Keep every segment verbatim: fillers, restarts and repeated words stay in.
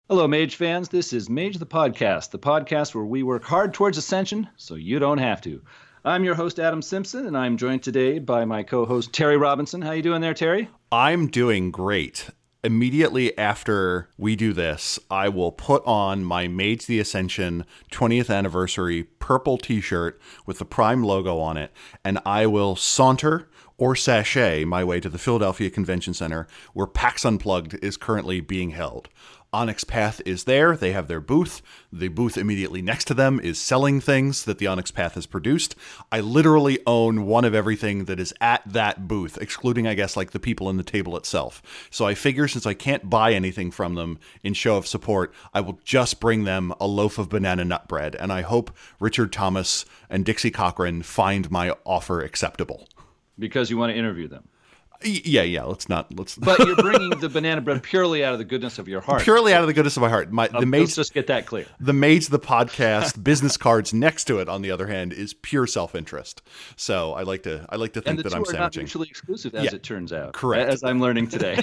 Hello, Mage fans. This is Mage the Podcast, the podcast where we work hard towards ascension so you don't have to. I'm your host, Adam Simpson, and I'm joined today by my co-host, Terry Robinson. How you doing there, Terry? I'm doing great. Immediately after we do this, I will put on my Mage the Ascension twentieth anniversary purple t-shirt with the Prime logo on it, and I will saunter or sashay my way to the Philadelphia Convention Center, where PAX Unplugged is currently being held. Onyx Path is there. They have their booth. The booth immediately next to them is selling things that the Onyx Path has produced. I literally own one of everything that is at that booth, excluding, I guess, like the people in the table itself. So I figure since I can't buy anything from them in show of support, I will just bring them a loaf of banana nut bread. And I hope Richard Thomas and Dixie Cochran find my offer acceptable. Because you want to interview them. Yeah, yeah. Let's not. Let's. But you're bringing the banana bread purely out of the goodness of your heart. Purely out of the goodness of my heart. My um, the Mage, let's just get that clear. The Mage the Podcast business cards next to it, on the other hand, is pure self-interest. So I like to. I like to think and the that two I'm are sandwiching. not mutually exclusive, as Yeah, it turns out. correct. As I'm learning today.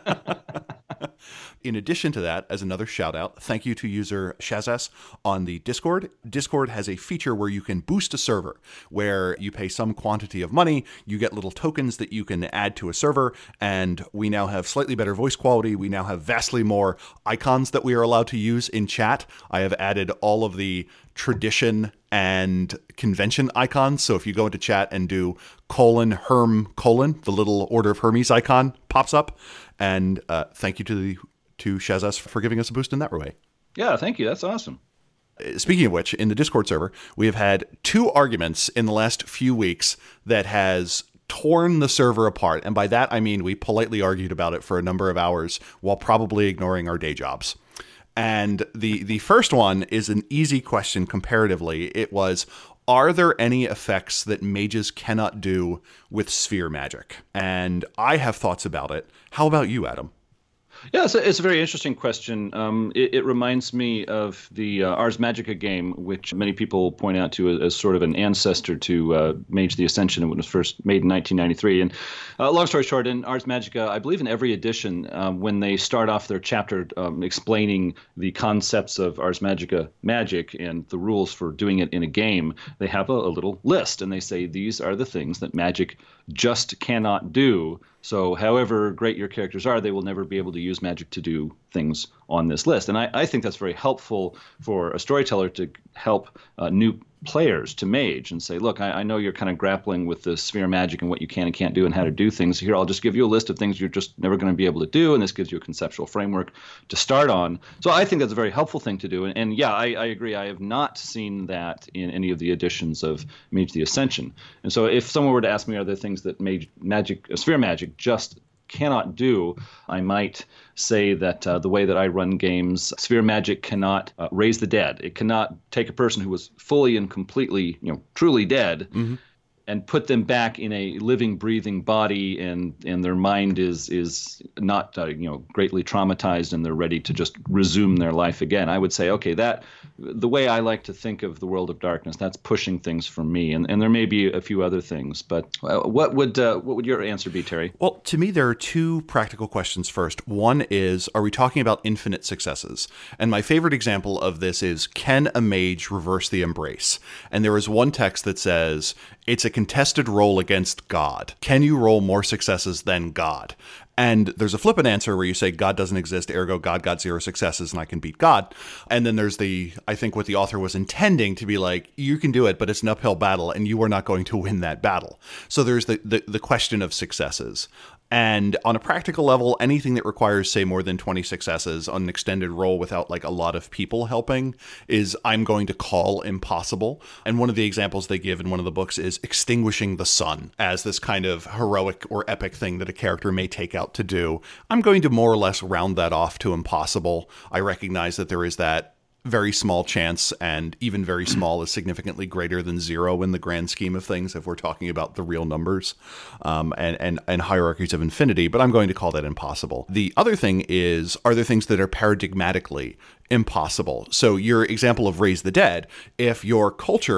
In addition to that, as another shout out, thank you to user Shazas on the Discord. Discord has a feature where you can boost a server, where you pay some quantity of money, you get little tokens that you can add to a server, and we now have slightly better voice quality. We now have vastly more icons that we are allowed to use in chat. I have added all of the tradition and convention icons. So if you go into chat and do colon Herm colon, the little Order of Hermes icon pops up. And uh, thank you to the to Shazas for giving us a boost in that way. Yeah, thank you. That's awesome. Speaking of which, in the Discord server, we have had two arguments in the last few weeks that has torn the server apart. And by that, I mean we politely argued about it for a number of hours while probably ignoring our day jobs. And the, the first one is an easy question comparatively. It was, are there any effects that mages cannot do with sphere magic? And I have thoughts about it. How about you, Adam? Yeah, it's a, it's a very interesting question. Um, it, it reminds me of the uh, Ars Magica game, which many people point out to as, as sort of an ancestor to uh, Mage the Ascension when it was first made in nineteen ninety-three. And uh, long story short, in Ars Magica, I believe in every edition, um, when they start off their chapter um, explaining the concepts of Ars Magica magic and the rules for doing it in a game, they have a, a little list, and they say these are the things that magic just cannot do. So however great your characters are, they will never be able to use magic to do things on this list. And I, I think that's very helpful for a storyteller to help uh, new players to Mage and say, look, I, I know you're kind of grappling with the sphere magic and what you can and can't do and how to do things. Here, I'll just give you a list of things you're just never going to be able to do, and this gives you a conceptual framework to start on. So I think that's a very helpful thing to do. And, and yeah, I, I agree. I have not seen that in any of the editions of Mage the Ascension. And so if someone were to ask me, are there things that Mage magic, uh, sphere magic just cannot do, I might say that uh, the way that I run games, sphere magic cannot uh, raise the dead. It cannot take a person who was fully and completely, you know, truly dead, mm-hmm. and put them back in a living, breathing body, and and their mind is is not uh, you know greatly traumatized, and they're ready to just resume their life again. I would say, okay, that the way I like to think of the world of darkness, that's pushing things for me, and and there may be a few other things, but uh, what would uh, what would your answer be, Terry? Well, to me, there are two practical questions. First, one is, are we talking about infinite successes? And my favorite example of this is, can a mage reverse the embrace? And there is one text that says, it's a contested roll against God. Can you roll more successes than God? And there's a flippant answer where you say God doesn't exist, ergo God got zero successes and I can beat God. And then there's the, I think what the author was intending to be like, you can do it, but it's an uphill battle and you are not going to win that battle. So there's the, the, the question of successes. And on a practical level, anything that requires, say, more than twenty successes on an extended roll without like a lot of people helping is, I'm going to call impossible. And one of the examples they give in one of the books is extinguishing the sun as this kind of heroic or epic thing that a character may take out to do. I'm going to more or less round that off to impossible. I recognize that there is that very small chance, and even very small is significantly greater than zero in the grand scheme of things if we're talking about the real numbers um, and, and, and hierarchies of infinity, but I'm going to call that impossible. The other thing is, are there things that are paradigmatically impossible? So your example of raise the dead, if your culture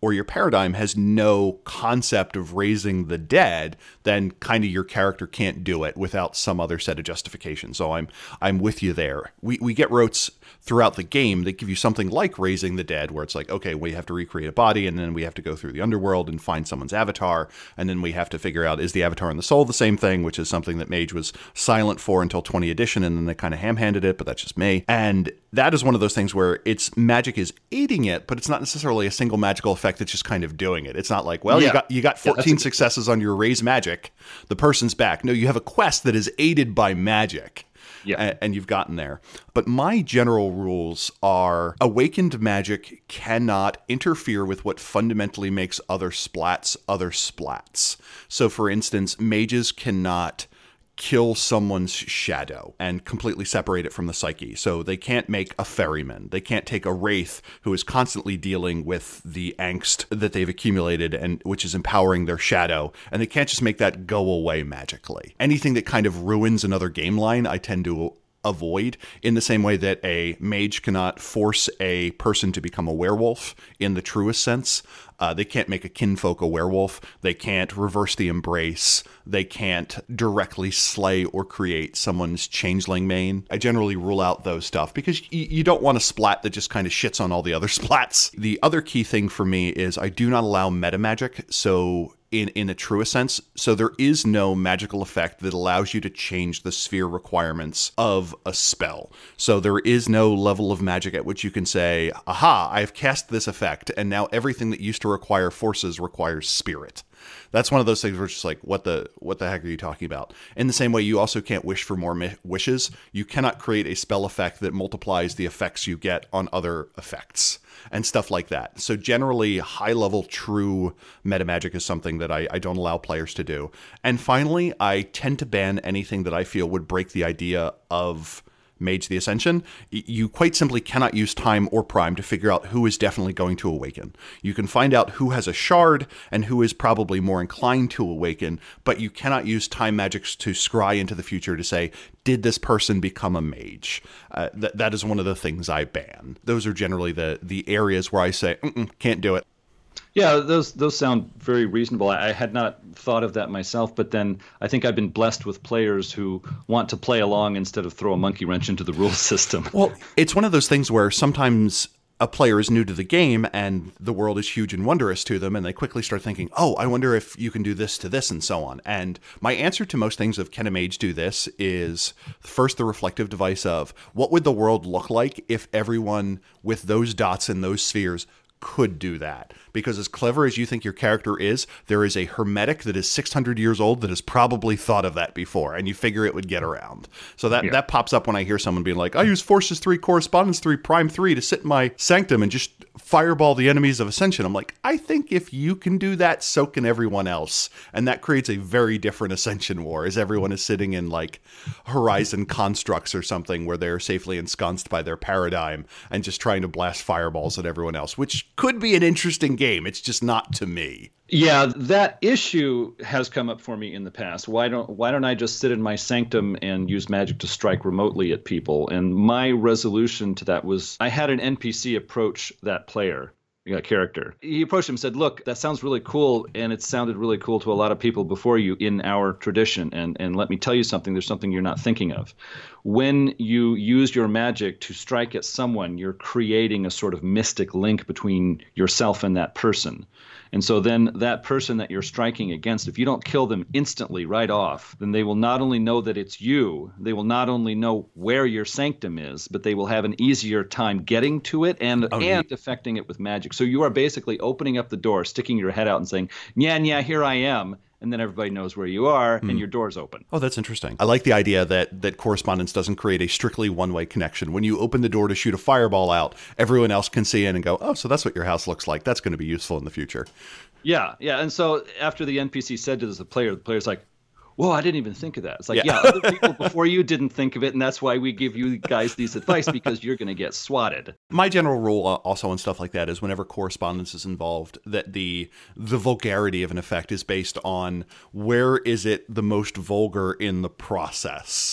or your paradigm has no concept of raising the dead, then kind of your character can't do it without some other set of justification. So I'm I'm with you there. We we get rotes throughout the game that give you something like raising the dead, where it's like, okay, we have to recreate a body, and then we have to go through the underworld and find someone's avatar, and then we have to figure out, is the avatar and the soul the same thing, which is something that Mage was silent for until twentieth edition, and then they kind of ham-handed it, but that's just me. And that is one of those things where it's magic is aiding it, but it's not necessarily a single magical effect that's just kind of doing it. It's not like, well, yeah. you got you got fourteen yeah, successes on your raise magic, the person's back. No, you have a quest that is aided by magic. Yeah. And you've gotten there. But my general rules are awakened magic cannot interfere with what fundamentally makes other splats other splats. So for instance, mages cannot kill someone's shadow and completely separate it from the psyche. So they can't make a ferryman. They can't take a wraith who is constantly dealing with the angst that they've accumulated and which is empowering their shadow. And they can't just make that go away magically. Anything that kind of ruins another game line, I tend to avoid, in the same way that a mage cannot force a person to become a werewolf in the truest sense. Uh, they can't make a kinfolk a werewolf. They can't reverse the embrace. They can't directly slay or create someone's changeling main. I generally rule out those stuff because y- you don't want a splat that just kind of shits on all the other splats. The other key thing for me is I do not allow meta magic. So in, in a truest sense, so there is no magical effect that allows you to change the sphere requirements of a spell. So there is no level of magic at which you can say, aha, I've cast this effect, and now everything that used to require forces requires spirit. That's one of those things where it's just like, what the what the heck are you talking about? In the same way, you also can't wish for more mi- wishes. You cannot create a spell effect that multiplies the effects you get on other effects and stuff like that. So generally, high-level true meta magic is something that I, I don't allow players to do. And finally, I tend to ban anything that I feel would break the idea of Mage the Ascension. You quite simply cannot use time or prime to figure out who is definitely going to awaken. You can find out who has a shard and who is probably more inclined to awaken, but you cannot use time magics to scry into the future to say, did this person become a mage? Uh, th- that is one of the things I ban. Those are generally the, the areas where I say, Mm-mm, can't do it. Yeah, those those sound very reasonable. I, I had not thought of that myself, but then I think I've been blessed with players who want to play along instead of throw a monkey wrench into the rule system. Well, it's one of those things where sometimes a player is new to the game and the world is huge and wondrous to them, and they quickly start thinking, oh, I wonder if you can do this to this and so on. And my answer to most things of can a mage do this is first the reflective device of what would the world look like if everyone with those dots in those spheres could do that. Because as clever as you think your character is, there is a hermetic that is six hundred years old that has probably thought of that before, and you figure it would get around. So that, yeah. that pops up when I hear someone being like, I use Forces three, Correspondence three, Prime three to sit in my Sanctum and just fireball the enemies of Ascension. I'm like, I think if you can do that, so can everyone else. And that creates a very different Ascension war, as everyone is sitting in like Horizon constructs or something where they're safely ensconced by their paradigm and just trying to blast fireballs at everyone else, which could be an interesting game. It's just not to me. Yeah, that issue has come up for me in the past. Why don't why don't I just sit in my sanctum and use magic to strike remotely at people? And my resolution to that was I had an N P C approach that player, that character. He approached him and said, look, that sounds really cool, and it sounded really cool to a lot of people before you in our tradition. And, and let me tell you something, there's something you're not thinking of. When you use your magic to strike at someone, you're creating a sort of mystic link between yourself and that person. And so then that person that you're striking against, if you don't kill them instantly right off, then they will not only know that it's you, they will not only know where your sanctum is, but they will have an easier time getting to it and, oh, and affecting it with magic. So you are basically opening up the door, sticking your head out and saying, yeah, yeah, here I am. And then everybody knows where you are, and mm. your door's open. Oh, that's interesting. I like the idea that that correspondence doesn't create a strictly one-way connection. When you open the door to shoot a fireball out, everyone else can see in and go, oh, so that's what your house looks like. That's going to be useful in the future. Yeah, yeah. And so after the N P C said to the player, the player's like, whoa, I didn't even think of that. It's like, yeah, yeah other people before you didn't think of it, and that's why we give you guys these advice, because you're going to get swatted. My general rule also on stuff like that is whenever correspondence is involved, that the the vulgarity of an effect is based on where is it the most vulgar in the process.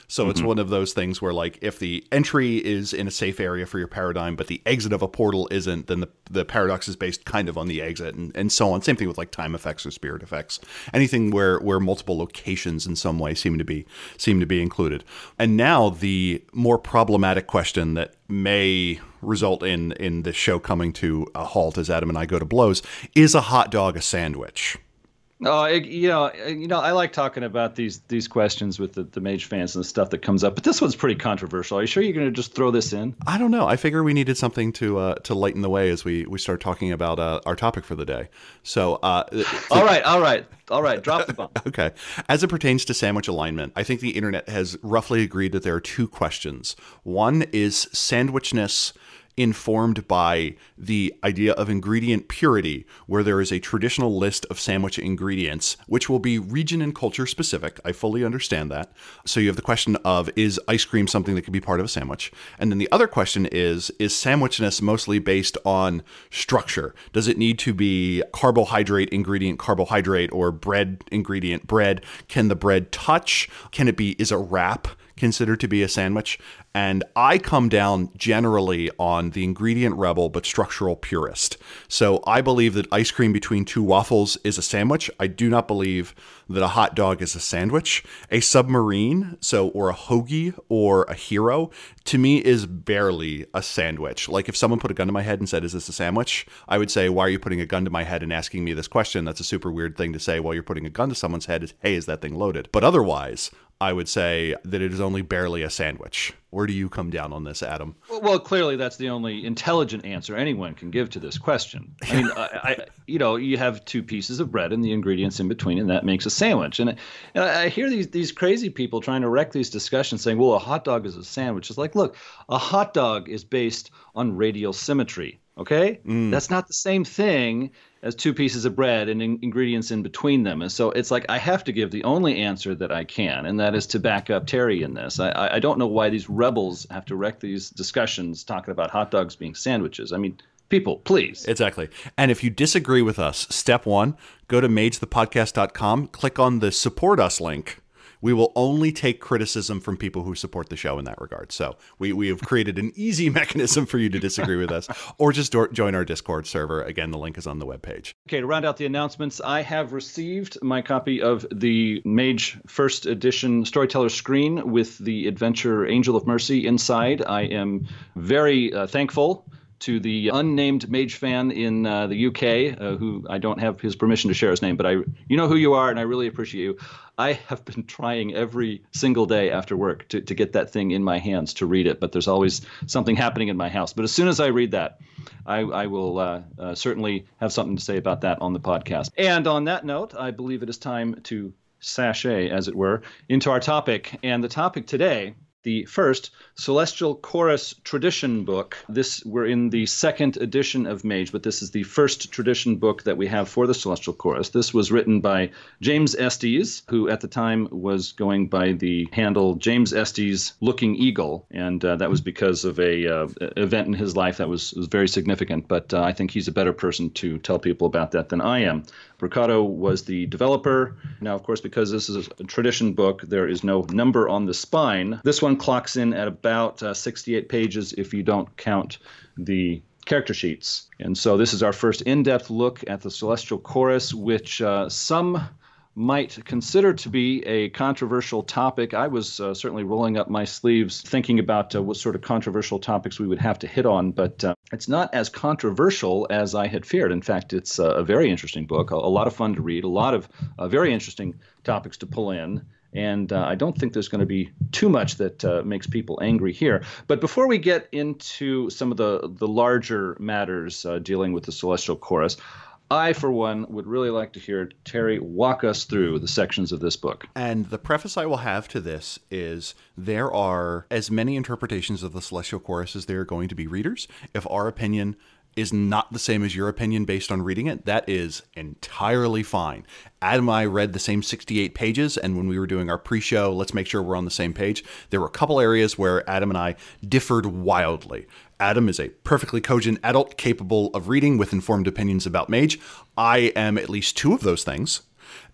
So mm-hmm. it's one of those things where, like, if the entry is in a safe area for your paradigm, but the exit of a portal isn't, then the, the paradox is based kind of on the exit, and, and so on. Same thing with like time effects or spirit effects. Anything where where multiple locations in some way seem to be seem to be included. And now the more problematic question that may result in in the show coming to a halt as Adam and I go to blows: is a hot dog a sandwich? Oh, it, you know, you know, I like talking about these these questions with the, the Mage fans and the stuff that comes up, but this one's pretty controversial. Are you sure you're going to just throw this in? I don't know. I figure we needed something to uh, to lighten the way as we, we start talking about uh, our topic for the day. So, uh, all right, all right, all right. Drop the bomb. Okay. As it pertains to sandwich alignment, I think the internet has roughly agreed that there are two questions. One is sandwichness informed by the idea of ingredient purity, where there is a traditional list of sandwich ingredients, which will be region and culture specific. I fully understand that. So you have the question of, is ice cream something that could be part of a sandwich? And then the other question is, is sandwichness mostly based on structure? Does it need to be carbohydrate ingredient carbohydrate, or bread ingredient bread? Can the bread touch? Can it be, is a wrap considered to be a sandwich? And I come down generally on the ingredient rebel but structural purist. So I believe that ice cream between two waffles is a sandwich. I do not believe that a hot dog is a sandwich. A submarine, so or a hoagie or a hero, to me is barely a sandwich. Like if someone put a gun to my head and said, "Is this a sandwich?" I would say, "Why are you putting a gun to my head and asking me this question? That's a super weird thing to say while you're putting a gun to someone's head. Is, hey, is that thing loaded?" But otherwise, I would say that it is only barely a sandwich. Where do you come down on this, Adam? Well, well clearly that's the only intelligent answer anyone can give to this question. I mean, I, I, you know, you have two pieces of bread and the ingredients in between, and that makes a sandwich. And, and I hear these these crazy people trying to wreck these discussions saying, well, a hot dog is a sandwich. It's like, look, a hot dog is based on radial symmetry. Okay, mm. That's not the same thing as two pieces of bread and in- ingredients in between them. And so it's like I have to give the only answer that I can, and that is to back up Terry in this. I, I don't know why these rebels have to wreck these discussions talking about hot dogs being sandwiches. I mean, people, please. Exactly. And if you disagree with us, step one, go to mage the podcast dot com, click on the support us link. We will only take criticism from people who support the show in that regard. So we, we have created an easy mechanism for you to disagree with us, or just do- join our Discord server. Again, the link is on the webpage. Okay, to round out the announcements, I have received my copy of the Mage First Edition Storyteller Screen with the adventure Angel of Mercy inside. I am very uh, thankful to the unnamed Mage fan in uh, the U K, uh, who I don't have his permission to share his name, but I, you know who you are, and I really appreciate you. I have been trying every single day after work to, to get that thing in my hands to read it, but there's always something happening in my house. But as soon as I read that, I, I will uh, uh, certainly have something to say about that on the podcast. And on that note, I believe it is time to sashay, as it were, into our topic. And the topic today, the first Celestial Chorus tradition book. This, we're in the second edition of Mage, but this is the first tradition book that we have for the Celestial Chorus. This was written by James Estes, who at the time was going by the handle James Estes Looking Eagle, and uh, that was because of a uh, event in his life that was, was very significant, but uh, I think he's a better person to tell people about that than I am. Bricado was the developer. Now, of course, because this is a tradition book, there is no number on the spine. This one clocks in at about uh, sixty-eight pages if you don't count the character sheets. And so this is our first in-depth look at the Celestial Chorus, which uh, some might consider to be a controversial topic. I was uh, certainly rolling up my sleeves thinking about uh, what sort of controversial topics we would have to hit on, but uh, it's not as controversial as I had feared. In fact, it's uh, a very interesting book, a, a lot of fun to read, a lot of uh, very interesting topics to pull in. And uh, I don't think there's going to be too much that uh, makes people angry here. But before we get into some of the, the larger matters uh, dealing with the Celestial Chorus, I, for one, would really like to hear Terry walk us through the sections of this book. And the preface I will have to this is there are as many interpretations of the Celestial Chorus as there are going to be readers. If our opinion is not the same as your opinion based on reading it, that is entirely fine. Adam and I read the same sixty-eight pages, and when we were doing our pre-show, let's make sure we're on the same page, there were a couple areas where Adam and I differed wildly. Adam is a perfectly cogent adult capable of reading with informed opinions about Mage. I am at least two of those things.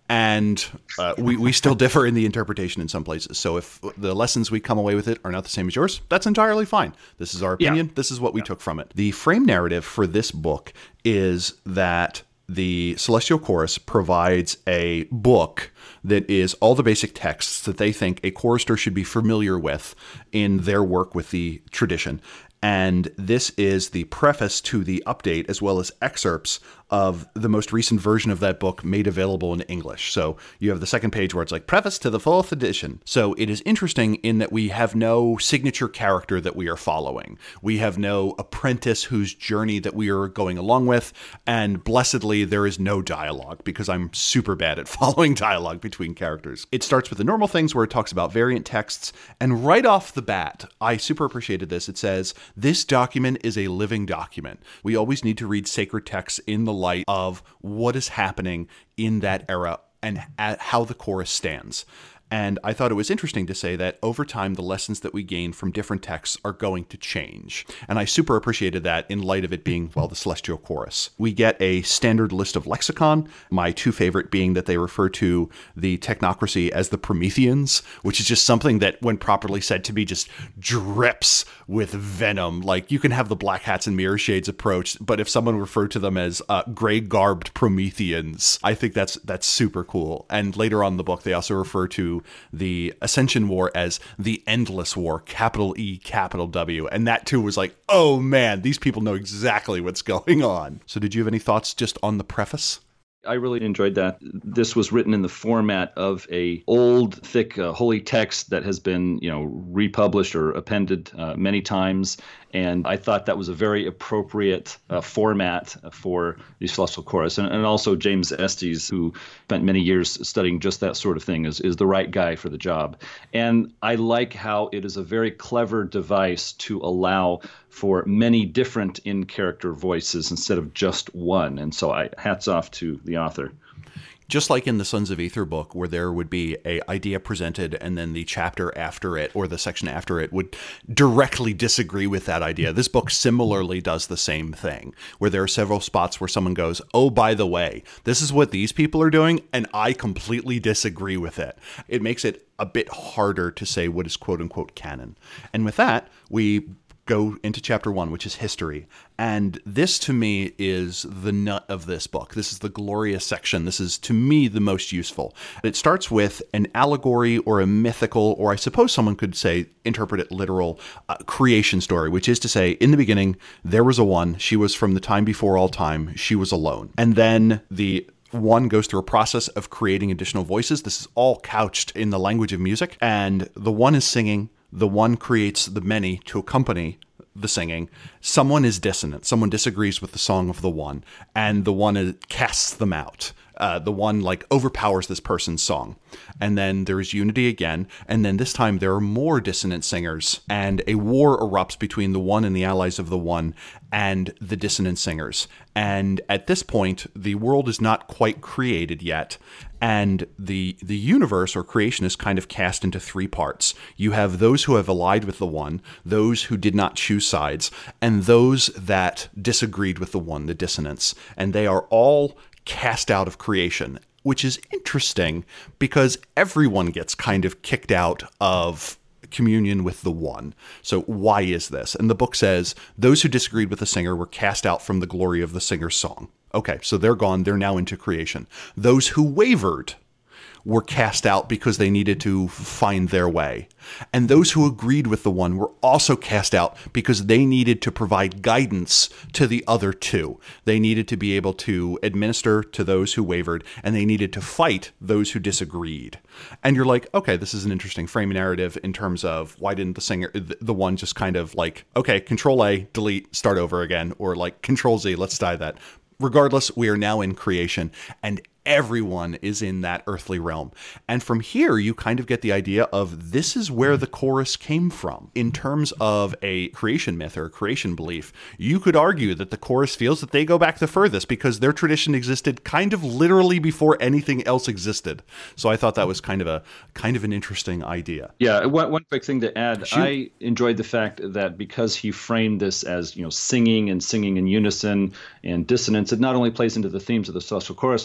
And uh, we, we still differ in the interpretation in some places. So if the lessons we come away with it are not the same as yours, that's entirely fine. This is our opinion. Yeah. This is what we yeah. took from it. The frame narrative for this book is that the Celestial Chorus provides a book that is all the basic texts that they think a chorister should be familiar with in their work with the tradition. And this is the preface to the update, as well as excerpts of the most recent version of that book made available in English. So you have the second page where it's like preface to the fourth edition. So it is interesting in that we have no signature character that we are following. We have no apprentice whose journey that we are going along with. And blessedly, there is no dialogue because I'm super bad at following dialogue between characters. It starts with the normal things where it talks about variant texts. And right off the bat, I super appreciated this. It says, this document is a living document. We always need to read sacred texts in the light of what is happening in that era and how the chorus stands. And I thought it was interesting to say that over time, the lessons that we gain from different texts are going to change. And I super appreciated that in light of it being, well, the Celestial Chorus. We get a standard list of lexicon, my two favorite being that they refer to the technocracy as the Prometheans, which is just something that, when properly said to me, just drips with venom. Like, you can have the Black Hats and Mirror Shades approach, but if someone referred to them as uh, gray-garbed Prometheans, I think that's that's super cool. And later on in the book, they also refer to the Ascension War as the Endless War, capital E, capital W. And that too was like, oh man, these people know exactly what's going on. So did you have any thoughts just on the preface? I really enjoyed that. This was written in the format of a old, thick, uh, holy text that has been, you know, republished or appended uh, many times. And I thought that was a very appropriate uh, format for the Celestial Chorus. And, and also James Estes, who spent many years studying just that sort of thing, is, is the right guy for the job. And I like how it is a very clever device to allow for many different in-character voices instead of just one. And so I hats off to the author. Just like in the Sons of Aether book, where there would be a idea presented and then the chapter after it or the section after it would directly disagree with that idea. This book similarly does the same thing, where there are several spots where someone goes, oh, by the way, this is what these people are doing, and I completely disagree with it. It makes it a bit harder to say what is quote-unquote canon. And with that, we go into chapter one, which is history. And this, to me, is the nut of this book. This is the glorious section. This is, to me, the most useful. It starts with an allegory or a mythical, or I suppose someone could say, interpret it literal, uh, creation story, which is to say, in the beginning, there was a one. She was from the time before all time. She was alone. And then the one goes through a process of creating additional voices. This is all couched in the language of music. And the one is singing. The one creates the many to accompany the singing. Someone is dissonant. Someone disagrees with the song of the one, and the one is, casts them out. Uh, the one like overpowers this person's song. And then there is unity again. And then this time there are more dissonant singers, and a war erupts between the one and the allies of the one and the dissonant singers. And at this point, the world is not quite created yet. And the the universe or creation is kind of cast into three parts. You have those who have allied with the one, those who did not choose sides, and those that disagreed with the one, the dissonants. And they are all cast out of creation, which is interesting because everyone gets kind of kicked out of communion with the one. So why is this? And the book says those who disagreed with the singer were cast out from the glory of the singer's song. Okay, so they're gone. They're now into creation. Those who wavered were cast out because they needed to find their way. And those who agreed with the one were also cast out because they needed to provide guidance to the other two. They needed to be able to administer to those who wavered, and they needed to fight those who disagreed. And you're like, okay, this is an interesting frame narrative in terms of why didn't the singer, the one just kind of like, okay, control A, delete, start over again, or like control Z, let's die that. Regardless, we are now in creation, and everyone is in that earthly realm. And from here, you kind of get the idea of this is where the chorus came from. In terms of a creation myth or a creation belief, you could argue that the chorus feels that they go back the furthest because their tradition existed kind of literally before anything else existed. So I thought that was kind of a kind of an interesting idea. Yeah, one, one quick thing to add. Shoot. I enjoyed the fact that because he framed this as, you know, singing and singing in unison and dissonance, it not only plays into the themes of the Celestial Chorus, of course,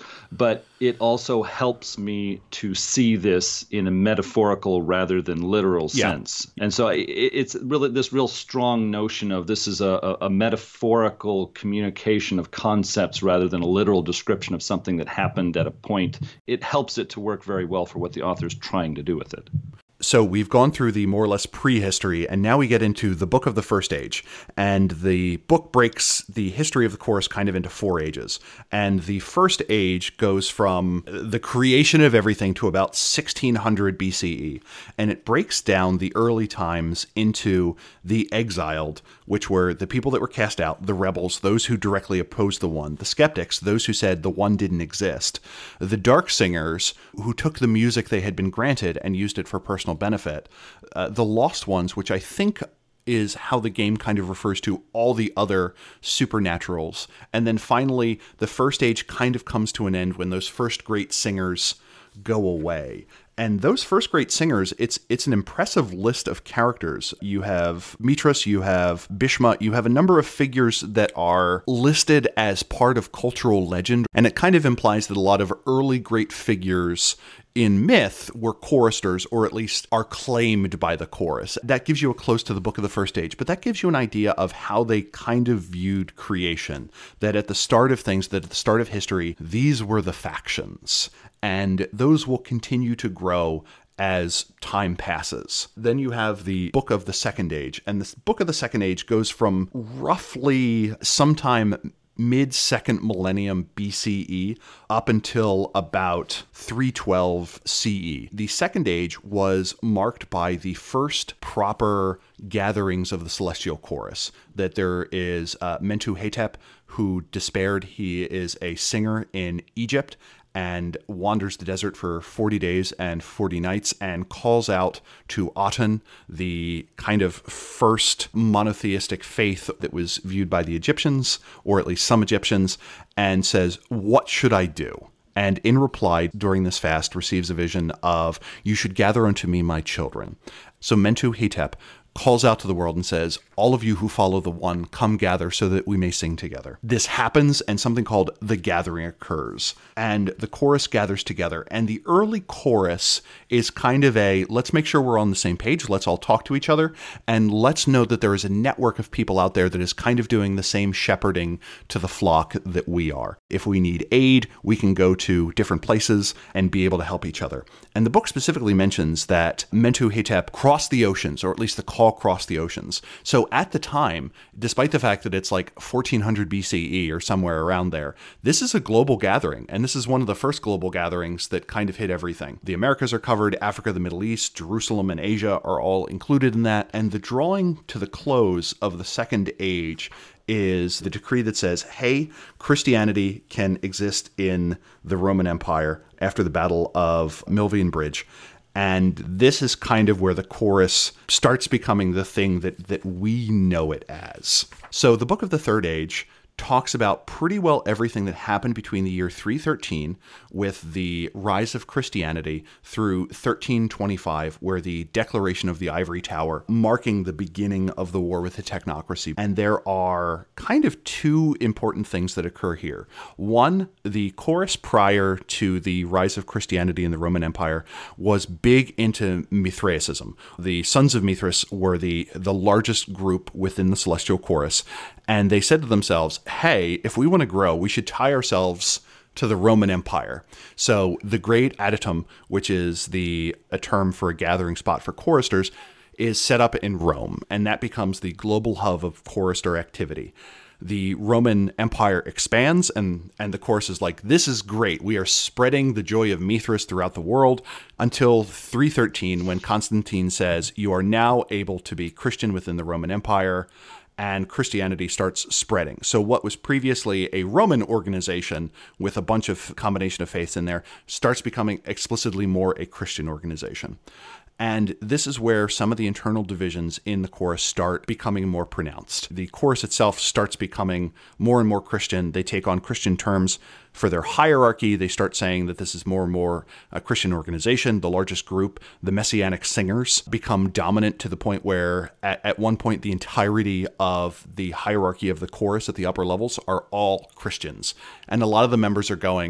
but it also helps me to see this in a metaphorical rather than literal Yeah. sense. And so it, it's really this real strong notion of this is a, a metaphorical communication of concepts rather than a literal description of something that happened at a point. It helps it to work very well for what the author's trying to do with it. So we've gone through the more or less prehistory, and now we get into the Book of the First Age. And the book breaks the history of the chorus kind of into four ages. And the First Age goes from the creation of everything to about sixteen hundred B C E. And it breaks down the early times into the exiled, which were the people that were cast out, the rebels, those who directly opposed the One, the skeptics, those who said the One didn't exist, the dark singers, who took the music they had been granted and used it for personal benefit, uh, the lost ones, which I think is how the game kind of refers to all the other supernaturals. And then finally, the First Age kind of comes to an end when those first great singers go away. And those first great singers, it's it's an impressive list of characters. You have Mithras, you have Bhishma, you have a number of figures that are listed as part of cultural legend. And it kind of implies that a lot of early great figures in myth were choristers, or at least are claimed by the chorus. That gives you a close to the Book of the First Age, but that gives you an idea of how they kind of viewed creation. That at the start of things, that at the start of history, these were the factions. And those will continue to grow as time passes. Then you have the Book of the Second Age, and the Book of the Second Age goes from roughly sometime mid-second millennium B C E up until about three twelve C E. The Second Age was marked by the first proper gatherings of the Celestial Chorus, that there is uh, Mentuhotep, who despaired. He is a singer in Egypt and wanders the desert for forty days and forty nights and calls out to Aten, the kind of first monotheistic faith that was viewed by the Egyptians, or at least some Egyptians, and says, "What should I do?" And in reply, during this fast, receives a vision of, "You should gather unto me my children." So Mentuhotep calls out to the world and says, "All of you who follow the One, come gather so that we may sing together." This happens, and something called the gathering occurs, and the chorus gathers together. And the early chorus is kind of a, let's make sure we're on the same page, let's all talk to each other, and let's know that there is a network of people out there that is kind of doing the same shepherding to the flock that we are. If we need aid, we can go to different places and be able to help each other. And the book specifically mentions that Mentuhotep crossed the oceans, or at least the call crossed the oceans. So at the time, despite the fact that it's like fourteen hundred B C E or somewhere around there, this is a global gathering, and this is one of the first global gatherings that kind of hit everything. The Americas are covered, Africa, the Middle East, Jerusalem, and Asia are all included in that, and the drawing to the close of the Second Age is the decree that says, hey, Christianity can exist in the Roman Empire after the Battle of Milvian Bridge. And this is kind of where the chorus starts becoming the thing that, that we know it as. So the Book of the Third Age talks about pretty well everything that happened between the year three thirteen with the rise of Christianity through thirteen twenty-five, where the Declaration of the Ivory Tower, marking the beginning of the war with the technocracy. And there are kind of two important things that occur here. One, the chorus prior to the rise of Christianity in the Roman Empire was big into Mithraism. The Sons of Mithras were the, the largest group within the Celestial Chorus, and they said to themselves, hey, if we want to grow, we should tie ourselves to the Roman Empire. So the Great Adytum, which is the a term for a gathering spot for choristers, is set up in Rome, and that becomes the global hub of chorister activity. The Roman Empire expands, and, and the chorus is like, this is great. We are spreading the joy of Mithras throughout the world, until three thirteen, when Constantine says, you are now able to be Christian within the Roman Empire, and Christianity starts spreading. So what was previously a Roman organization with a bunch of combination of faiths in there starts becoming explicitly more a Christian organization. And this is where some of the internal divisions in the chorus start becoming more pronounced. The chorus itself starts becoming more and more Christian. They take on Christian terms for their hierarchy. They start saying that this is more and more a Christian organization. The largest group, the Messianic singers, become dominant to the point where at, at one point the entirety of the hierarchy of the chorus at the upper levels are all Christians. And a lot of the members are going,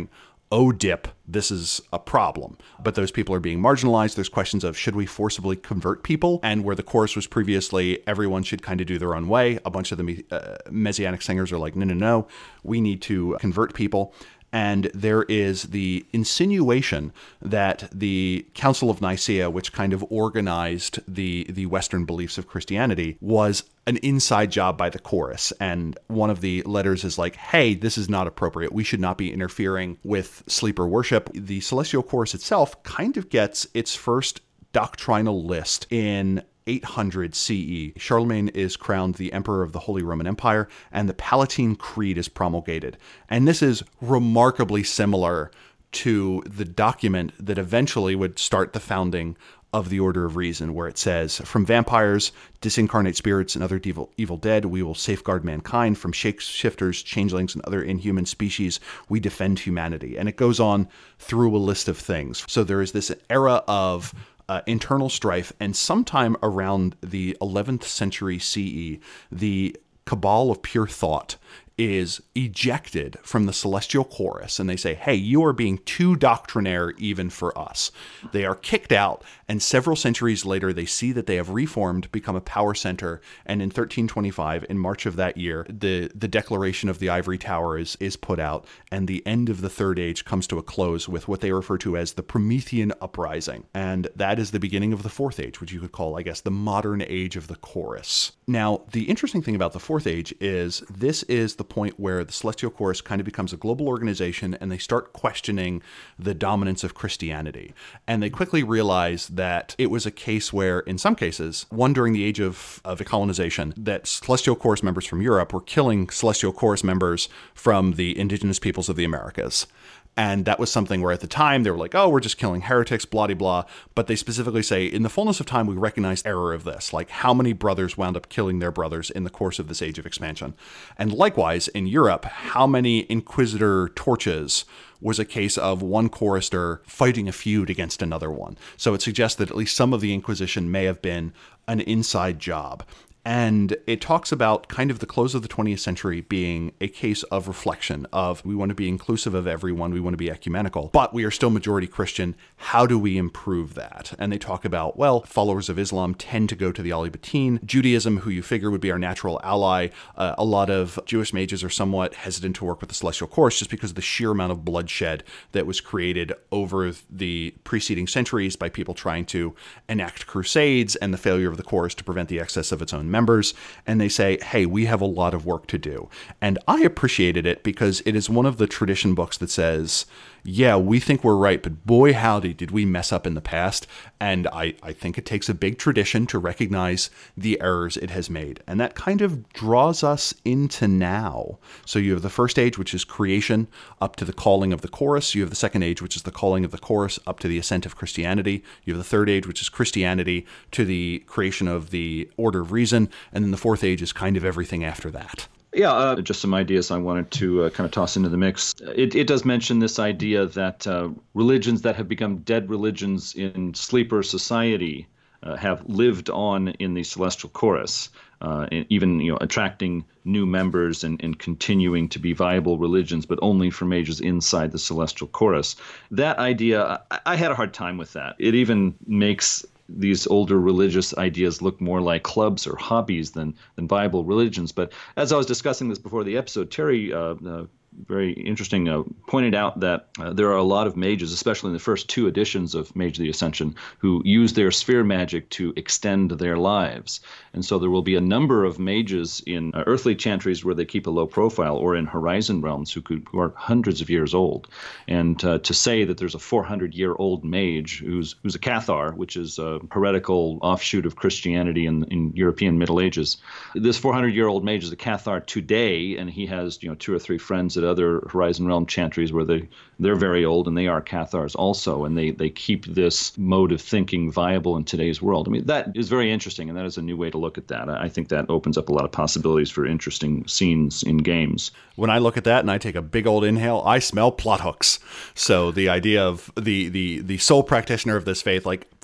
oh, dip, this is a problem. But those people are being marginalized. There's questions of, should we forcibly convert people? And where the chorus was previously, everyone should kind of do their own way. A bunch of the uh, Messianic singers are like, no, no, no, we need to convert people. And there is the insinuation that the Council of Nicaea, which kind of organized the, the Western beliefs of Christianity, was an inside job by the chorus. And one of the letters is like, hey, this is not appropriate. We should not be interfering with sleeper worship. The Celestial Chorus itself kind of gets its first doctrinal list in eight hundred C E. Charlemagne is crowned the Emperor of the Holy Roman Empire, and the Palatine Creed is promulgated. And this is remarkably similar to the document that eventually would start the founding of the Order of Reason, where it says, from vampires, disincarnate spirits, and other evil, evil dead, we will safeguard mankind. From shapeshifters, changelings, and other inhuman species, we defend humanity. And it goes on through a list of things. So there is this era of Uh, internal strife, and sometime around the eleventh century C E, the Cabal of Pure Thought is ejected from the Celestial Chorus, and they say, hey, you are being too doctrinaire even for us. They are kicked out, and several centuries later, they see that they have reformed, become a power center, and in thirteen twenty-five, in March of that year, the, the Declaration of the Ivory Tower is, is put out, and the end of the Third Age comes to a close with what they refer to as the Promethean Uprising. And that is the beginning of the Fourth Age, which you could call, I guess, the modern age of the chorus. Now, the interesting thing about the Fourth Age is this is the point where the Celestial Chorus kind of becomes a global organization, and they start questioning the dominance of Christianity. And they quickly realize that it was a case where, in some cases, one during the age of, of colonization, that Celestial Chorus members from Europe were killing Celestial Chorus members from the indigenous peoples of the Americas. And that was something where at the time they were like, oh, we're just killing heretics, blah, blah, blah. But they specifically say, in the fullness of time, we recognize error of this. Like, how many brothers wound up killing their brothers in the course of this age of expansion? And likewise, in Europe, how many Inquisitor torches was a case of one chorister fighting a feud against another one? So it suggests that at least some of the Inquisition may have been an inside job. And it talks about kind of the close of the twentieth century being a case of reflection of, we want to be inclusive of everyone, we want to be ecumenical, but we are still majority Christian. How do we improve that? And they talk about, well, followers of Islam tend to go to the Ali Batin. Judaism, who you figure would be our natural ally, uh, a lot of Jewish mages are somewhat hesitant to work with the Celestial Chorus just because of the sheer amount of bloodshed that was created over the preceding centuries by people trying to enact crusades and the failure of the chorus to prevent the excess of its own members. And they say, hey, we have a lot of work to do. And I appreciated it because it is one of the tradition books that says, yeah, we think we're right, but boy, howdy, did we mess up in the past. And I, I think it takes a big tradition to recognize the errors it has made. And that kind of draws us into now. So you have the first age, which is creation, up to the calling of the chorus. You have the second age, which is the calling of the chorus, up to the ascent of Christianity. You have the third age, which is Christianity, to the creation of the Order of Reason. And then the fourth age is kind of everything after that. Yeah, uh, just some ideas I wanted to uh, kind of toss into the mix. It, it does mention this idea that uh, religions that have become dead religions in sleeper society uh, have lived on in the Celestial Chorus, uh, and even you know attracting new members and, and continuing to be viable religions, but only for mages inside the Celestial Chorus. That idea, I, I had a hard time with that. It even makes these older religious ideas look more like clubs or hobbies than than viable religions. But as I was discussing this before the episode, Terry, uh, uh, very interesting, uh, pointed out that uh, there are a lot of mages, especially in the first two editions of Mage of the Ascension, who use their sphere magic to extend their lives. And so there will be a number of mages in uh, earthly chantries where they keep a low profile, or in Horizon realms who, could, who are hundreds of years old. And uh, to say that there's a four hundred year old mage who's who's a Cathar, which is a heretical offshoot of Christianity in, in European Middle Ages. This four hundred year old mage is a Cathar today, and he has you know two or three friends that other Horizon Realm chantries where they, they're very old and they are Cathars also, and they, they keep this mode of thinking viable in today's world. I mean, that is very interesting, and that is a new way to look at that. I think that opens up a lot of possibilities for interesting scenes in games. When I look at that and I take a big old inhale, I smell plot hooks. So the idea of the, the, the sole practitioner of this faith, like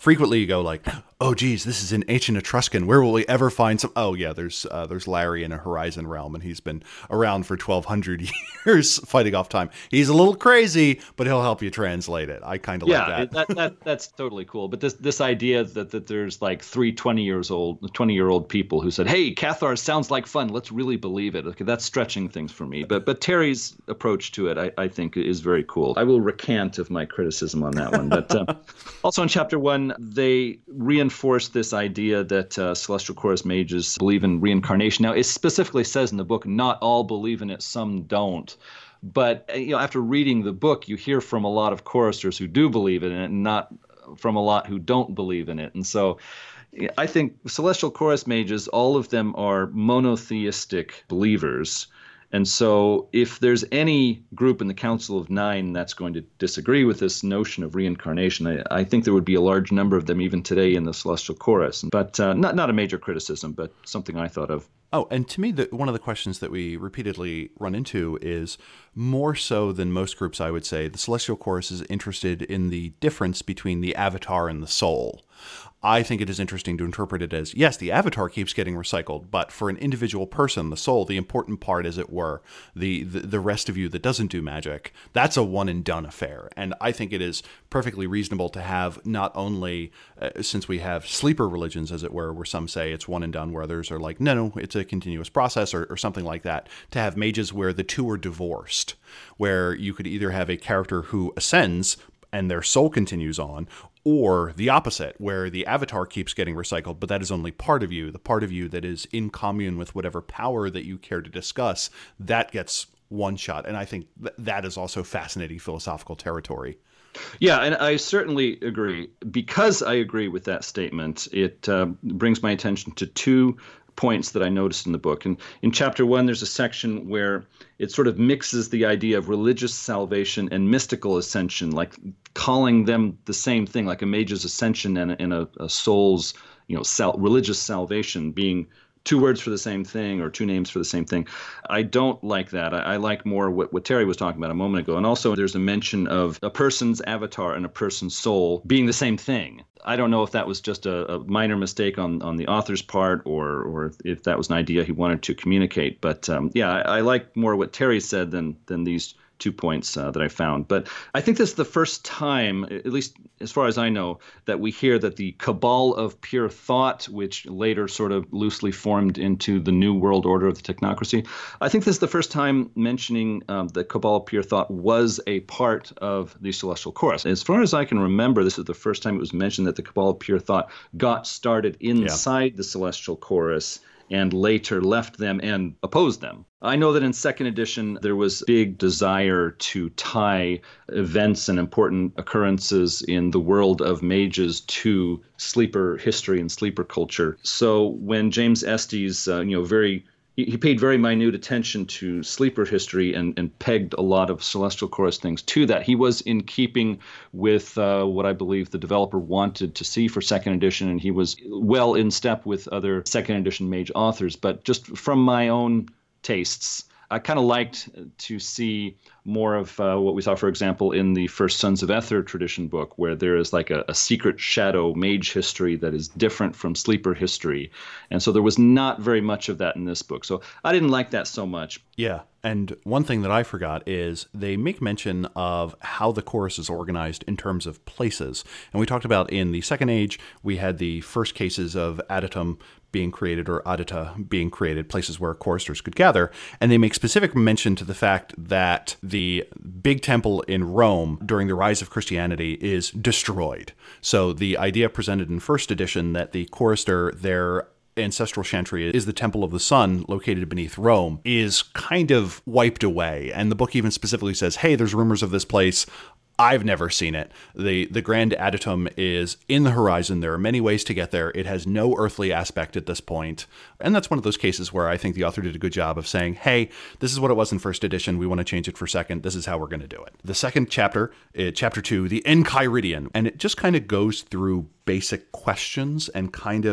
frequently you go like, oh, geez, this is in ancient Etruscan. Where will we ever find some? Oh, yeah, there's uh, there's Larry in a Horizon realm, and he's been around for twelve hundred years fighting off time. He's a little crazy, but he'll help you translate it. I kind of yeah, like that. that, that. That's totally cool. But this this idea that, that there's like three twenty years old, twenty year old people who said, hey, Cathar sounds like fun. Let's really believe it. Okay, that's stretching things for me. But but Terry's approach to it, I, I think, is very cool. I will recant of my criticism on that one. But uh, also in chapter one, they reinforce this idea that uh, Celestial Chorus mages believe in reincarnation. Now, it specifically says in the book, not all believe in it, some don't. But you know, after reading the book, you hear from a lot of choristers who do believe in it, and not from a lot who don't believe in it. And so I think Celestial Chorus mages, all of them are monotheistic believers. And so if there's any group in the Council of Nine that's going to disagree with this notion of reincarnation, I, I think there would be a large number of them even today in the Celestial Chorus. But uh, not, not a major criticism, but something I thought of. Oh, and to me, the, one of the questions that we repeatedly run into is more so than most groups, I would say, the Celestial Chorus is interested in the difference between the avatar and the soul. I think it is interesting to interpret it as, yes, the avatar keeps getting recycled, but for an individual person, the soul, the important part, as it were, the, the, the rest of you that doesn't do magic, that's a one and done affair. And I think it is perfectly reasonable to have not only, uh, since we have sleeper religions, as it were, where some say it's one and done, where others are like, no, no, it's a continuous process, or, or something like that, to have mages where the two are divorced, where you could either have a character who ascends and their soul continues on, or the opposite, where the avatar keeps getting recycled, but that is only part of you. The part of you that is in commune with whatever power that you care to discuss, that gets one shot. And I think th- that is also fascinating philosophical territory. Yeah, and I certainly agree. Because I agree with that statement, it uh, brings my attention to two points that I noticed in the book. And in chapter one, there's a section where it sort of mixes the idea of religious salvation and mystical ascension, like calling them the same thing, like a mage's ascension and a, and a, a soul's, you know, sal- religious salvation being two words for the same thing or two names for the same thing. I don't like that. I, I like more what, what Terry was talking about a moment ago. And also there's a mention of a person's avatar and a person's soul being the same thing. I don't know if that was just a, a minor mistake on, on the author's part, or or if that was an idea he wanted to communicate. But um, yeah, I, I like more what Terry said than than these two points uh, that I found. But I think this is the first time, at least as far as I know, that we hear that the Cabal of Pure Thought, which later sort of loosely formed into the New World Order of the Technocracy, I think this is the first time mentioning um, the Cabal of Pure Thought was a part of the Celestial Chorus. As far as I can remember, this is the first time it was mentioned that the Cabal of Pure Thought got started inside yeah. the Celestial Chorus and later left them and opposed them. I know that in second edition, there was big desire to tie events and important occurrences in the world of mages to sleeper history and sleeper culture. So when James Estes, uh, you know, very He paid very minute attention to sleeper history and, and pegged a lot of Celestial Chorus things to that. He was in keeping with uh, what I believe the developer wanted to see for second edition, and he was well in step with other second edition mage authors. But just from my own tastes, I kind of liked to see more of uh, what we saw, for example, in the first Sons of Ether tradition book, where there is like a, a secret shadow mage history that is different from sleeper history. And so there was not very much of that in this book. So I didn't like that so much. Yeah. And one thing that I forgot is they make mention of how the chorus is organized in terms of places. And we talked about in the Second Age, we had the first cases of Adytum being created, or Adita being created, places where choristers could gather. And they make specific mention to the fact that the big temple in Rome during the rise of Christianity is destroyed. So the idea presented in first edition that the chorister, their ancestral chantry is the Temple of the Sun located beneath Rome, is kind of wiped away. And the book even specifically says, hey, there's rumors of this place. I've never seen it. The the Grand Adytum is in the horizon. There are many ways to get there. It has no earthly aspect at this point. And that's one of those cases where I think the author did a good job of saying, hey, this is what it was in first edition. We want to change it for second. This is how we're going to do it. The second chapter, uh, chapter two, the Enchiridion, and it just kind of goes through basic questions and kind of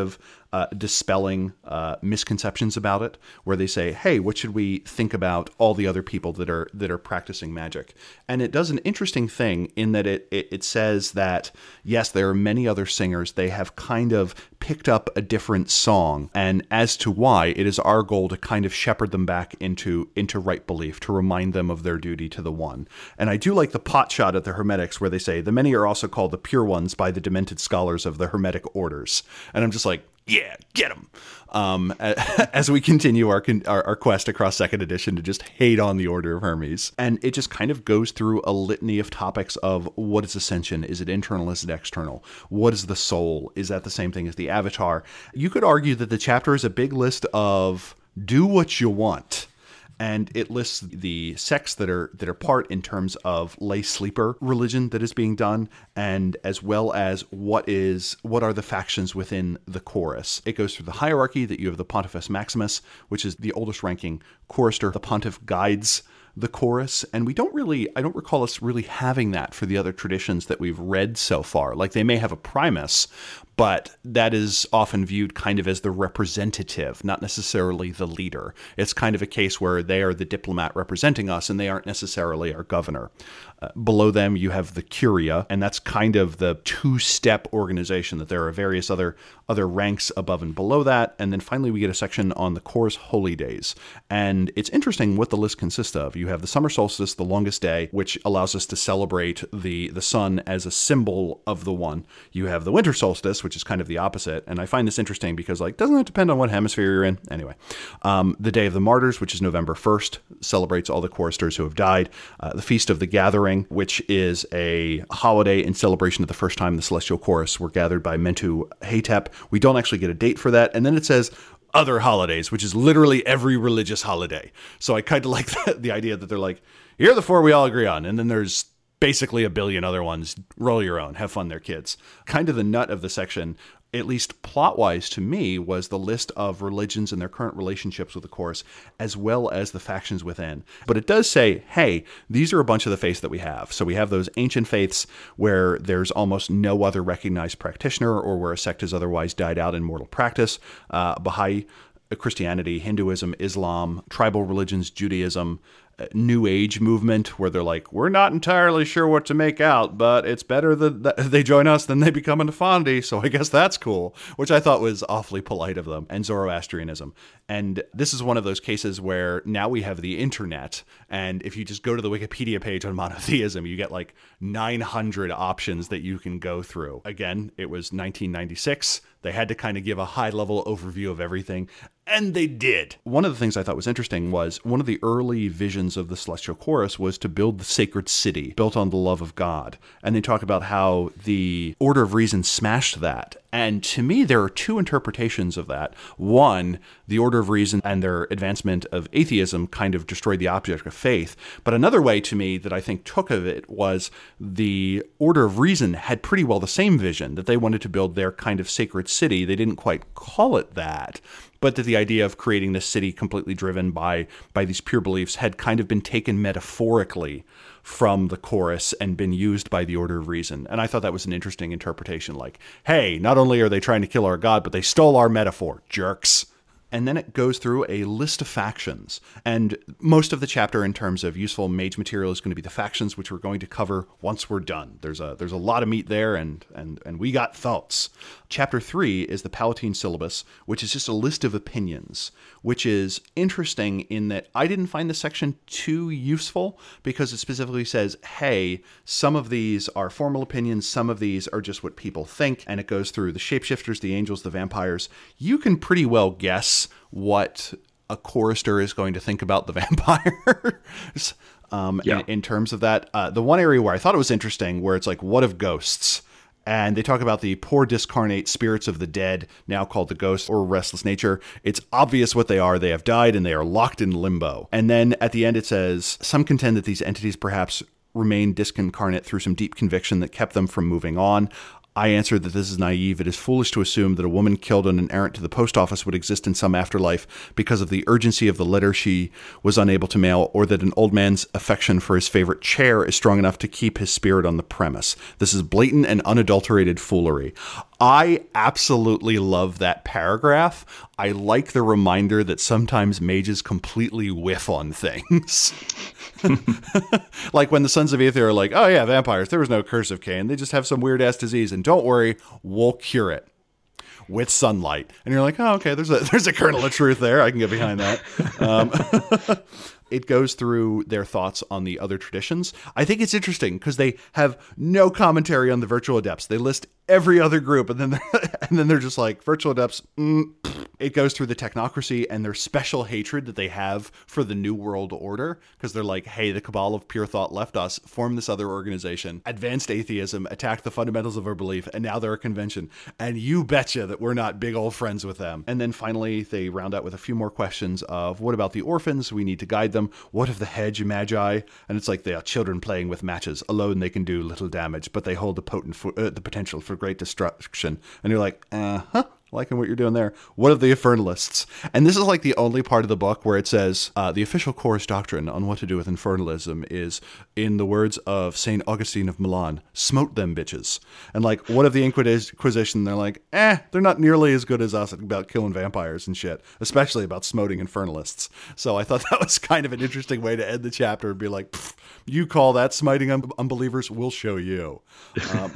uh, dispelling uh, misconceptions about it, where they say, hey, what should we think about all the other people that are that are practicing magic? And it does an interesting thing in that it, it, it says that, yes, there are many other singers. They have kind of picked up a different song. And as to why, it is our goal to kind of shepherd them back into, into right belief, to remind them of their duty to the one. And I do like the pot shot at the Hermetics where they say, the many are also called the pure ones by the demented scholars of the Hermetic orders. And I'm just like, yeah, get them. Um, as we continue our, our our quest across second edition to just hate on the Order of Hermes. And it just kind of goes through a litany of topics of what is ascension? Is it internal? Is it external? What is the soul? Is that the same thing as the avatar? You could argue that the chapter is a big list of do what you want. And it lists the sects that are that are part in terms of lay sleeper religion that is being done, and as well as what is what are the factions within the chorus. It goes through the hierarchy that you have the Pontifex Maximus, which is the oldest ranking chorister. The pontiff guides the chorus, and we don't really, I don't recall us really having that for the other traditions that we've read so far. Like they may have a primus, but that is often viewed kind of as the representative, not necessarily the leader. It's kind of a case where they are the diplomat representing us, and they aren't necessarily our governor. Uh, below them, you have the Curia, and that's kind of the two-step organization, that there are various other, other ranks above and below that. And then finally, we get a section on the chorus holy days. And it's interesting what the list consists of. You have the summer solstice, the longest day, which allows us to celebrate the, the sun as a symbol of the one. You have the winter solstice, which is kind of the opposite. And I find this interesting because, like, doesn't it depend on what hemisphere you're in? Anyway, um, the Day of the Martyrs, which is November first, celebrates all the choristers who have died. Uh, the Feast of the Gathering, which is a holiday in celebration of the first time the Celestial Chorus were gathered by Mentu Hetep. We don't actually get a date for that. And then it says other holidays, which is literally every religious holiday. So I kind of like that, the idea that they're like, here are the four we all agree on. And then there's basically a billion other ones. Roll your own. Have fun there, kids. Kind of the nut of the section, at least plot-wise to me, was the list of religions and their current relationships with the chorus, as well as the factions within. But it does say, hey, these are a bunch of the faiths that we have. So we have those ancient faiths where there's almost no other recognized practitioner, or where a sect has otherwise died out in mortal practice. Uh, Baha'i, Christianity, Hinduism, Islam, tribal religions, Judaism, New Age movement, where they're like, we're not entirely sure what to make out, but it's better that they join us than they become a Nefandi, so I guess that's cool, which I thought was awfully polite of them, and Zoroastrianism. And this is one of those cases where now we have the internet, and if you just go to the Wikipedia page on monotheism, you get like nine hundred options that you can go through. Again, it was nineteen ninety-six. They had to kind of give a high-level overview of everything, and they did. One of the things I thought was interesting was one of the early visions of the Celestial Chorus was to build the sacred city built on the love of God. And they talk about how the Order of Reason smashed that. And to me, there are two interpretations of that. One, the Order of Reason and their advancement of atheism kind of destroyed the object of faith. But another way to me that I think took of it was the Order of Reason had pretty well the same vision, that they wanted to build their kind of sacred city. They didn't quite call it that, but that the idea of creating this city completely driven by by these pure beliefs had kind of been taken metaphorically from the chorus and been used by the Order of Reason. And I thought that was an interesting interpretation, like, hey, not only are they trying to kill our god, but they stole our metaphor, jerks. And then it goes through a list of factions. And most of the chapter in terms of useful mage material is going to be the factions, which we're going to cover once we're done. There's a there's a lot of meat there, and and and we got thoughts. Chapter three is the Palatine Syllabus, which is just a list of opinions, which is interesting in that I didn't find this section too useful because it specifically says, hey, some of these are formal opinions, some of these are just what people think, and it goes through the shapeshifters, the angels, the vampires. You can pretty well guess what a chorister is going to think about the vampires um, yeah. in, in terms of that. Uh, the one area where I thought it was interesting, where it's like, what of ghosts? And they talk about the poor discarnate spirits of the dead, now called the ghosts or restless nature. It's obvious what they are. They have died and they are locked in limbo. And then at the end it says, some contend that these entities perhaps remain discarnate through some deep conviction that kept them from moving on. I answered that this is naive. It is foolish to assume that a woman killed on an errand to the post office would exist in some afterlife because of the urgency of the letter she was unable to mail, or that an old man's affection for his favorite chair is strong enough to keep his spirit on the premise. This is blatant and unadulterated foolery. I absolutely love that paragraph. I like the reminder that sometimes mages completely whiff on things. Like when the Sons of Aether are like, oh yeah, vampires, there was no curse of Cain. They just have some weird-ass disease, and don't worry, we'll cure it with sunlight. And you're like, oh, okay, there's a there's a kernel of truth there. I can get behind that. Um, it goes through their thoughts on the other traditions. I think it's interesting because they have no commentary on the virtual adepts. They list every other group, and then they're, and then they're just like, virtual adepts, mm. It goes through the technocracy and their special hatred that they have for the New World Order, because they're like, hey, the Cabal of Pure Thought left us, formed this other organization, advanced atheism, attacked the fundamentals of our belief, and now they're a convention. And you betcha that we're not big old friends with them. And then finally, they round out with a few more questions of, what about the orphans? We need to guide them. What of the hedge magi? And it's like they are children playing with matches. Alone they can do little damage, but they hold the potent fo- uh, the potential for great destruction. And you're like, uh-huh. Liking what you're doing there. What of the Infernalists? And this is like the only part of the book where it says, uh, the official chorus doctrine on what to do with infernalism is, in the words of Saint Augustine of Milan, smote them bitches. And like, what of the Inquisition? They're like, eh, they're not nearly as good as us about killing vampires and shit, especially about smoting infernalists. So I thought that was kind of an interesting way to end the chapter and be like, you call that smiting un- unbelievers? We'll show you. Um,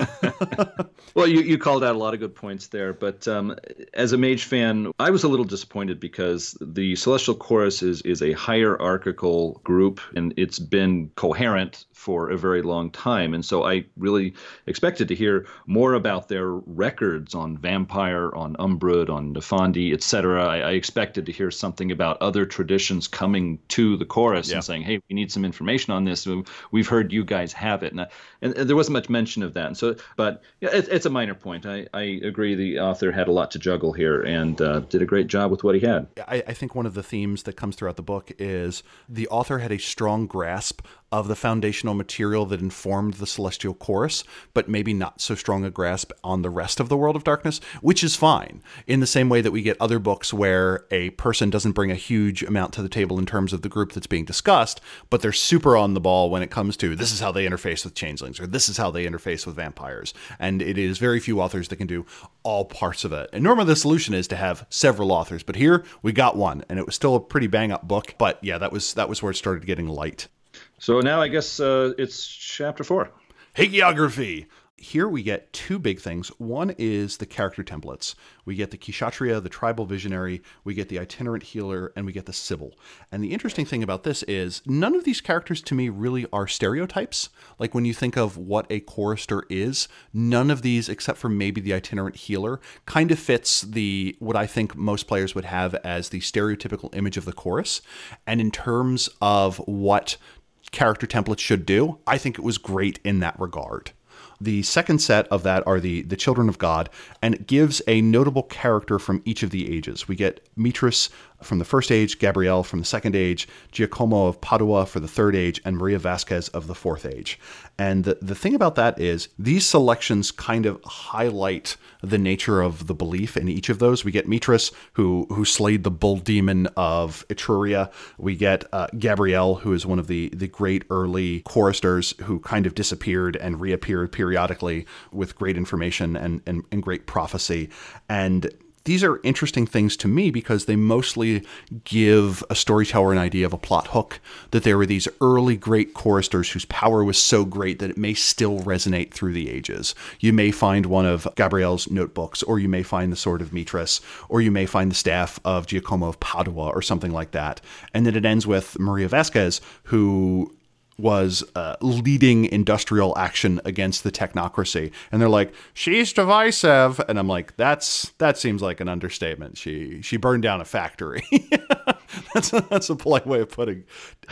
well, you, you called out a lot of good points there, but um, as a mage fan, I was a little disappointed because the Celestial Chorus is, is a hierarchical group, and it's been coherent for a very long time. And so I really expected to hear more about their records on Vampire, on Umbrood, on Nefandi, et cetera. I, I expected to hear something about other traditions coming to the chorus yeah. and saying, hey, we need some information on this. We've heard you guys have it. And, I, and there wasn't much mention of that. And so, but yeah, it, it's a minor point. I, I agree the author had a lot to juggle here and uh, did a great job with what he had. I, I think one of the themes that comes throughout the book is the author had a strong grasp of the foundational material that informed the Celestial Chorus, but maybe not so strong a grasp on the rest of the World of Darkness, which is fine. In the same way that we get other books where a person doesn't bring a huge amount to the table in terms of the group that's being discussed, but they're super on the ball when it comes to this is how they interface with changelings, or this is how they interface with vampires. And it is very few authors that can do all parts of it. And normally the solution is to have several authors, but here we got one, and it was still a pretty bang-up book. But yeah, that was that was where it started getting light. So now I guess uh, it's chapter four. Hagiography. Here we get two big things. One is the character templates. We get the Kshatriya, the tribal visionary, we get the itinerant healer, and we get the Sibyl. And the interesting thing about this is none of these characters to me really are stereotypes. Like when you think of what a chorister is, none of these, except for maybe the itinerant healer, kind of fits the what I think most players would have as the stereotypical image of the chorus. And in terms of what character templates should do, I think it was great in that regard. The second set of that are the, the Children of God, and it gives a notable character from each of the ages. We get Mitris from the first age, Gabrielle from the second age, Giacomo of Padua for the third age, and Maria Vasquez of the fourth age. And the, the thing about that is these selections kind of highlight the nature of the belief in each of those. We get Mitris, who who slayed the bull demon of Etruria. We get uh, Gabrielle, who is one of the, the great early choristers who kind of disappeared and reappeared periodically with great information and, and, and great prophecy. And these are interesting things to me because they mostly give a storyteller an idea of a plot hook, that there were these early great choristers whose power was so great that it may still resonate through the ages. You may find one of Gabrielle's notebooks, or you may find the sword of Mitris, or you may find the staff of Giacomo of Padua, or something like that. And then it ends with Maria Vasquez, who was uh, leading industrial action against the technocracy. And they're like, she's divisive. And I'm like, that's that seems like an understatement. She she burned down a factory. that's, a, that's a polite way of putting,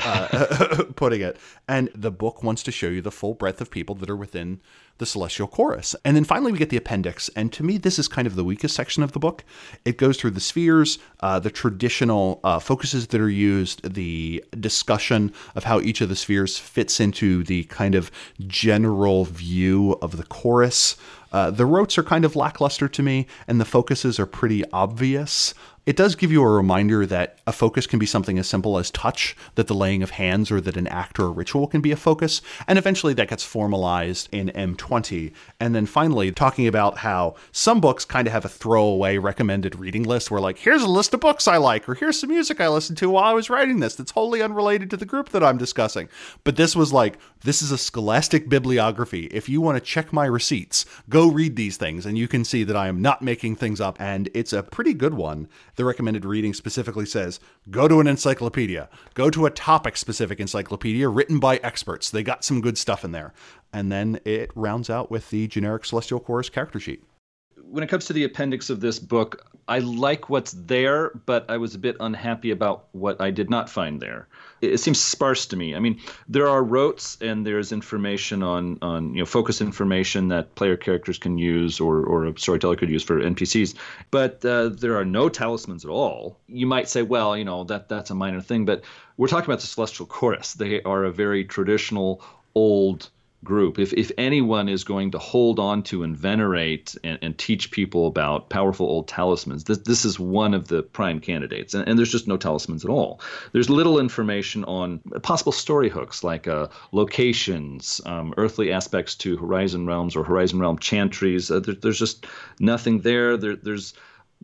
uh, putting it. And the book wants to show you the full breadth of people that are within the Celestial Chorus. And then finally we get the appendix. And to me, this is kind of the weakest section of the book. It goes through the spheres, uh, the traditional uh, focuses that are used, the discussion of how each of the spheres fits into the kind of general view of the chorus. Uh, the rotes are kind of lackluster to me, and the focuses are pretty obvious. It does give you a reminder that a focus can be something as simple as touch, that the laying of hands or that an act or a ritual can be a focus, and eventually that gets formalized in M twenty. And then finally, talking about how some books kind of have a throwaway recommended reading list where like, here's a list of books I like, or here's some music I listened to while I was writing this that's wholly unrelated to the group that I'm discussing. But this was like, this is a scholastic bibliography. If you want to check my receipts, go read these things, and you can see that I am not making things up, and it's a pretty good one. The recommended reading specifically says, go to an encyclopedia, go to a topic-specific encyclopedia written by experts. They got some good stuff in there. And then it rounds out with the generic Celestial Chorus character sheet. When it comes to the appendix of this book, I like what's there, but I was a bit unhappy about what I did not find there. It, it seems sparse to me. I mean, there are rotes and there's information on, on you know, focus information that player characters can use or, or a storyteller could use for N P Cs, but uh, there are no talismans at all. You might say, well, you know, that that's a minor thing, but we're talking about the Celestial Chorus. They are a very traditional, old group. If if anyone is going to hold on to and venerate and, and teach people about powerful old talismans, this this is one of the prime candidates. And, and there's just no talismans at all. There's little information on possible story hooks like uh, locations, um, earthly aspects to Horizon Realms or Horizon Realm chantries. Uh, there, there's just nothing there. There there's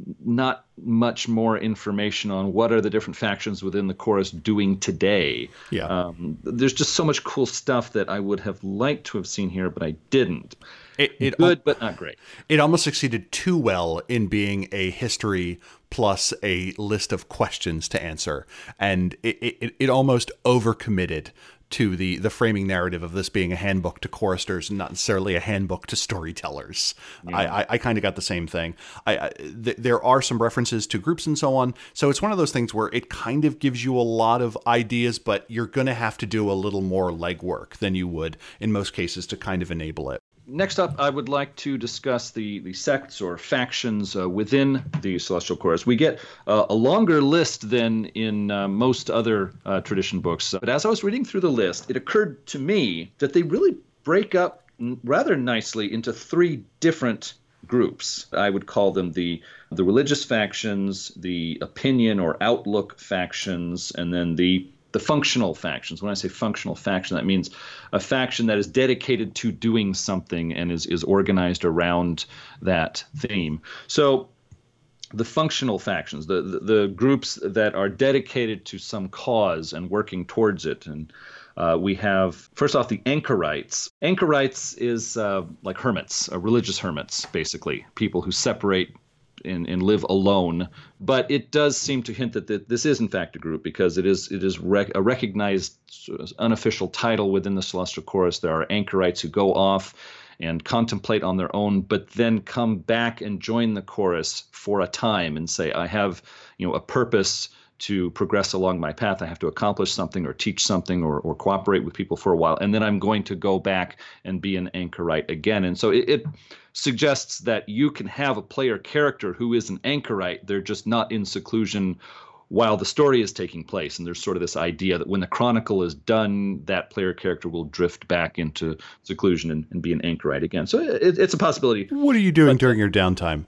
not much more information on what are the different factions within the chorus doing today. Yeah. Um, there's just so much cool stuff that I would have liked to have seen here, but I didn't. It, it Good, al- but not great. It almost succeeded too well in being a history plus a list of questions to answer. And it, it, it almost overcommitted to the the framing narrative of this being a handbook to choristers and not necessarily a handbook to storytellers. Yeah. I, I, I kind of got the same thing. I, I th- there are some references to groups and so on, so it's one of those things where it kind of gives you a lot of ideas, but you're going to have to do a little more legwork than you would in most cases to kind of enable it. Next up, I would like to discuss the, the sects or factions uh, within the Celestial Chorus. We get uh, a longer list than in uh, most other uh, tradition books. But as I was reading through the list, it occurred to me that they really break up n- rather nicely into three different groups. I would call them the the religious factions, the opinion or outlook factions, and then the the functional factions. When I say functional faction, that means a faction that is dedicated to doing something and is, is organized around that theme. So the functional factions, the, the, the groups that are dedicated to some cause and working towards it. And uh, we have, first off, the anchorites. Anchorites is uh, like hermits, uh, religious hermits, basically, people who separate And, and live alone, but it does seem to hint that, that this is in fact a group because it is it is rec- a recognized sort of unofficial title within the Celestial Chorus. There are anchorites who go off and contemplate on their own, but then come back and join the chorus for a time and say, I have, you know, a purpose to progress along my path. I have to accomplish something or teach something or, or cooperate with people for a while, and then I'm going to go back and be an anchorite again. And so it, it suggests that you can have a player character who is an anchorite. They're just not in seclusion while the story is taking place. And there's sort of this idea that when the chronicle is done, that player character will drift back into seclusion and, and be an anchorite again. So it, it's a possibility. What are you doing but, during your downtime?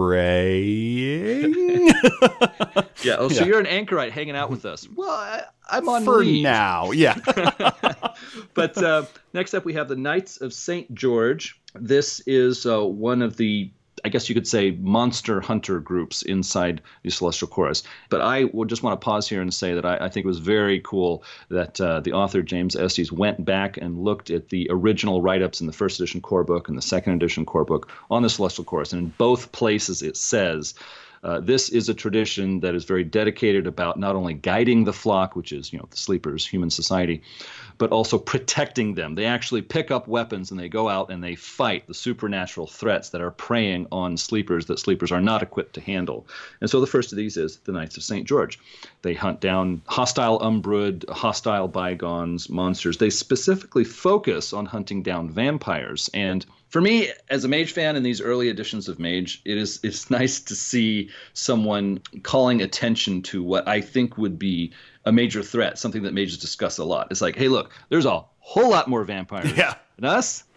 Praying? yeah. Oh, so yeah. You're an anchorite hanging out with us. Well, I, I'm on For leave. now, yeah. But uh, next up, we have the Knights of Saint George. This is uh, one of the, I guess you could say, monster hunter groups inside the Celestial Chorus. But I would just want to pause here and say that I, I think it was very cool that uh, the author, James Estes, went back and looked at the original write-ups in the first edition core book and the second edition core book on the Celestial Chorus. And in both places it says, Uh, this is a tradition that is very dedicated about not only guiding the flock, which is, you know, the sleepers, human society, but also protecting them. They actually pick up weapons and they go out and they fight the supernatural threats that are preying on sleepers that sleepers are not equipped to handle. And so the first of these is the Knights of Saint George. They hunt down hostile Umbrood, hostile bygones, monsters. They specifically focus on hunting down vampires. And for me, as a Mage fan in these early editions of Mage, it is it's nice to see someone calling attention to what I think would be a major threat, something that Mages discuss a lot. It's like, hey, look, there's a whole lot more vampires yeah. than us.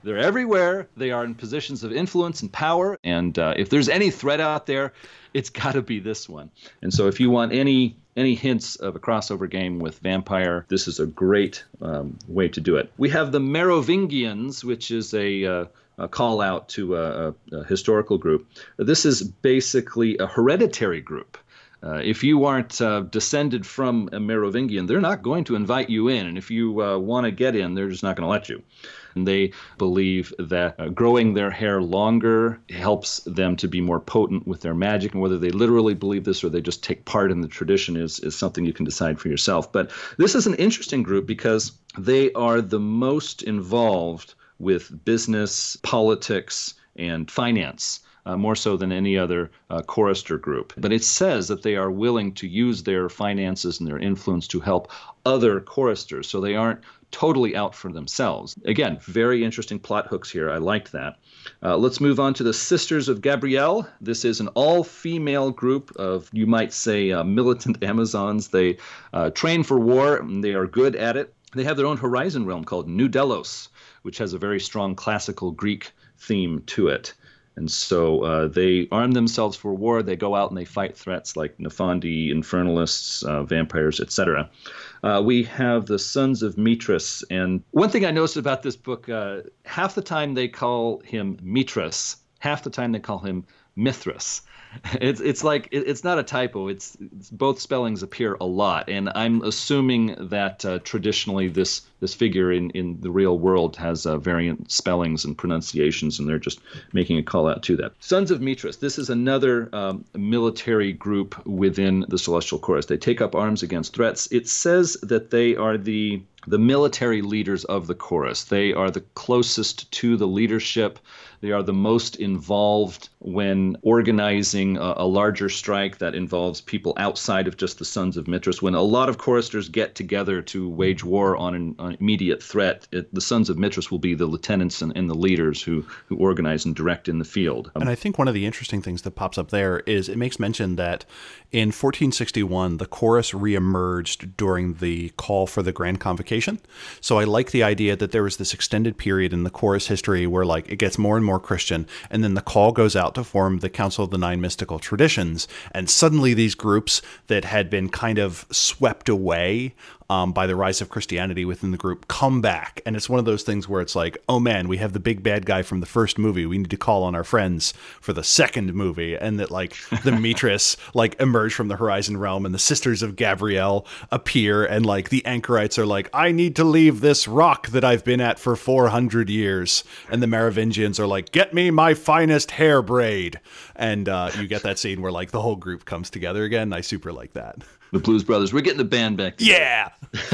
They're everywhere. They are in positions of influence and power. And uh, if there's any threat out there, it's got to be this one. And so if you want any any hints of a crossover game with Vampire, this is a great um, way to do it. We have the Merovingians, which is a, uh, a call out to a, a historical group. This is basically a hereditary group. Uh, if you aren't uh, descended from a Merovingian, they're not going to invite you in. And if you uh, want to get in, they're just not going to let you. And they believe that uh, growing their hair longer helps them to be more potent with their magic. And whether they literally believe this or they just take part in the tradition is, is something you can decide for yourself. But this is an interesting group because they are the most involved with business, politics, and finance. Uh, more so than any other uh, chorister group. But it says that they are willing to use their finances and their influence to help other choristers, so they aren't totally out for themselves. Again, very interesting plot hooks here. I liked that. Uh, let's move on to the Sisters of Gabrielle. This is an all-female group of, you might say, uh, militant Amazons. They uh, train for war, and they are good at it. They have their own horizon realm called New Delos, which has a very strong classical Greek theme to it. And so uh, they arm themselves for war. They go out and they fight threats like Nephandi, Infernalists, uh, vampires, et cetera. Uh, we have the Sons of Mithras. And one thing I noticed about this book, uh, half the time they call him Mithras, half the time they call him Mithras. It's it's like it, it's not a typo. It's, it's both spellings appear a lot, and I'm assuming that uh, traditionally this this figure in, in the real world has uh, variant spellings and pronunciations, and they're just making a call out to that. Sons of Mithras. This is another um, military group within the Celestial Chorus. They take up arms against threats. It says that they are the the military leaders of the chorus. They are the closest to the leadership. They are the most involved when organizing a, a larger strike that involves people outside of just the Sons of Mithras. When a lot of choristers get together to wage war on an, an immediate threat, it, the Sons of Mithras will be the lieutenants and, and the leaders who, who organize and direct in the field. Um, and I think one of the interesting things that pops up there is it makes mention that in fourteen sixty-one, the chorus reemerged during the call for the Grand Convocation. So I like the idea that there was this extended period in the chorus history where like it gets more and more Christian, and then the call goes out to form the Council of the Nine Mystical Traditions, and suddenly these groups that had been kind of swept away um, by the rise of Christianity within the group come back. And it's one of those things where it's like, oh man, we have the big bad guy from the first movie. We need to call on our friends for the second movie. And that like the Mithras like emerge from the Horizon Realm, and the Sisters of Gabrielle appear, and like the anchorites are like, I need to leave this rock that I've been at for four hundred years. And the Merovingians are like, get me my finest hair braid. And uh, you get that scene where like the whole group comes together again. I super like that. The Blues Brothers. We're getting the band back together. Yeah.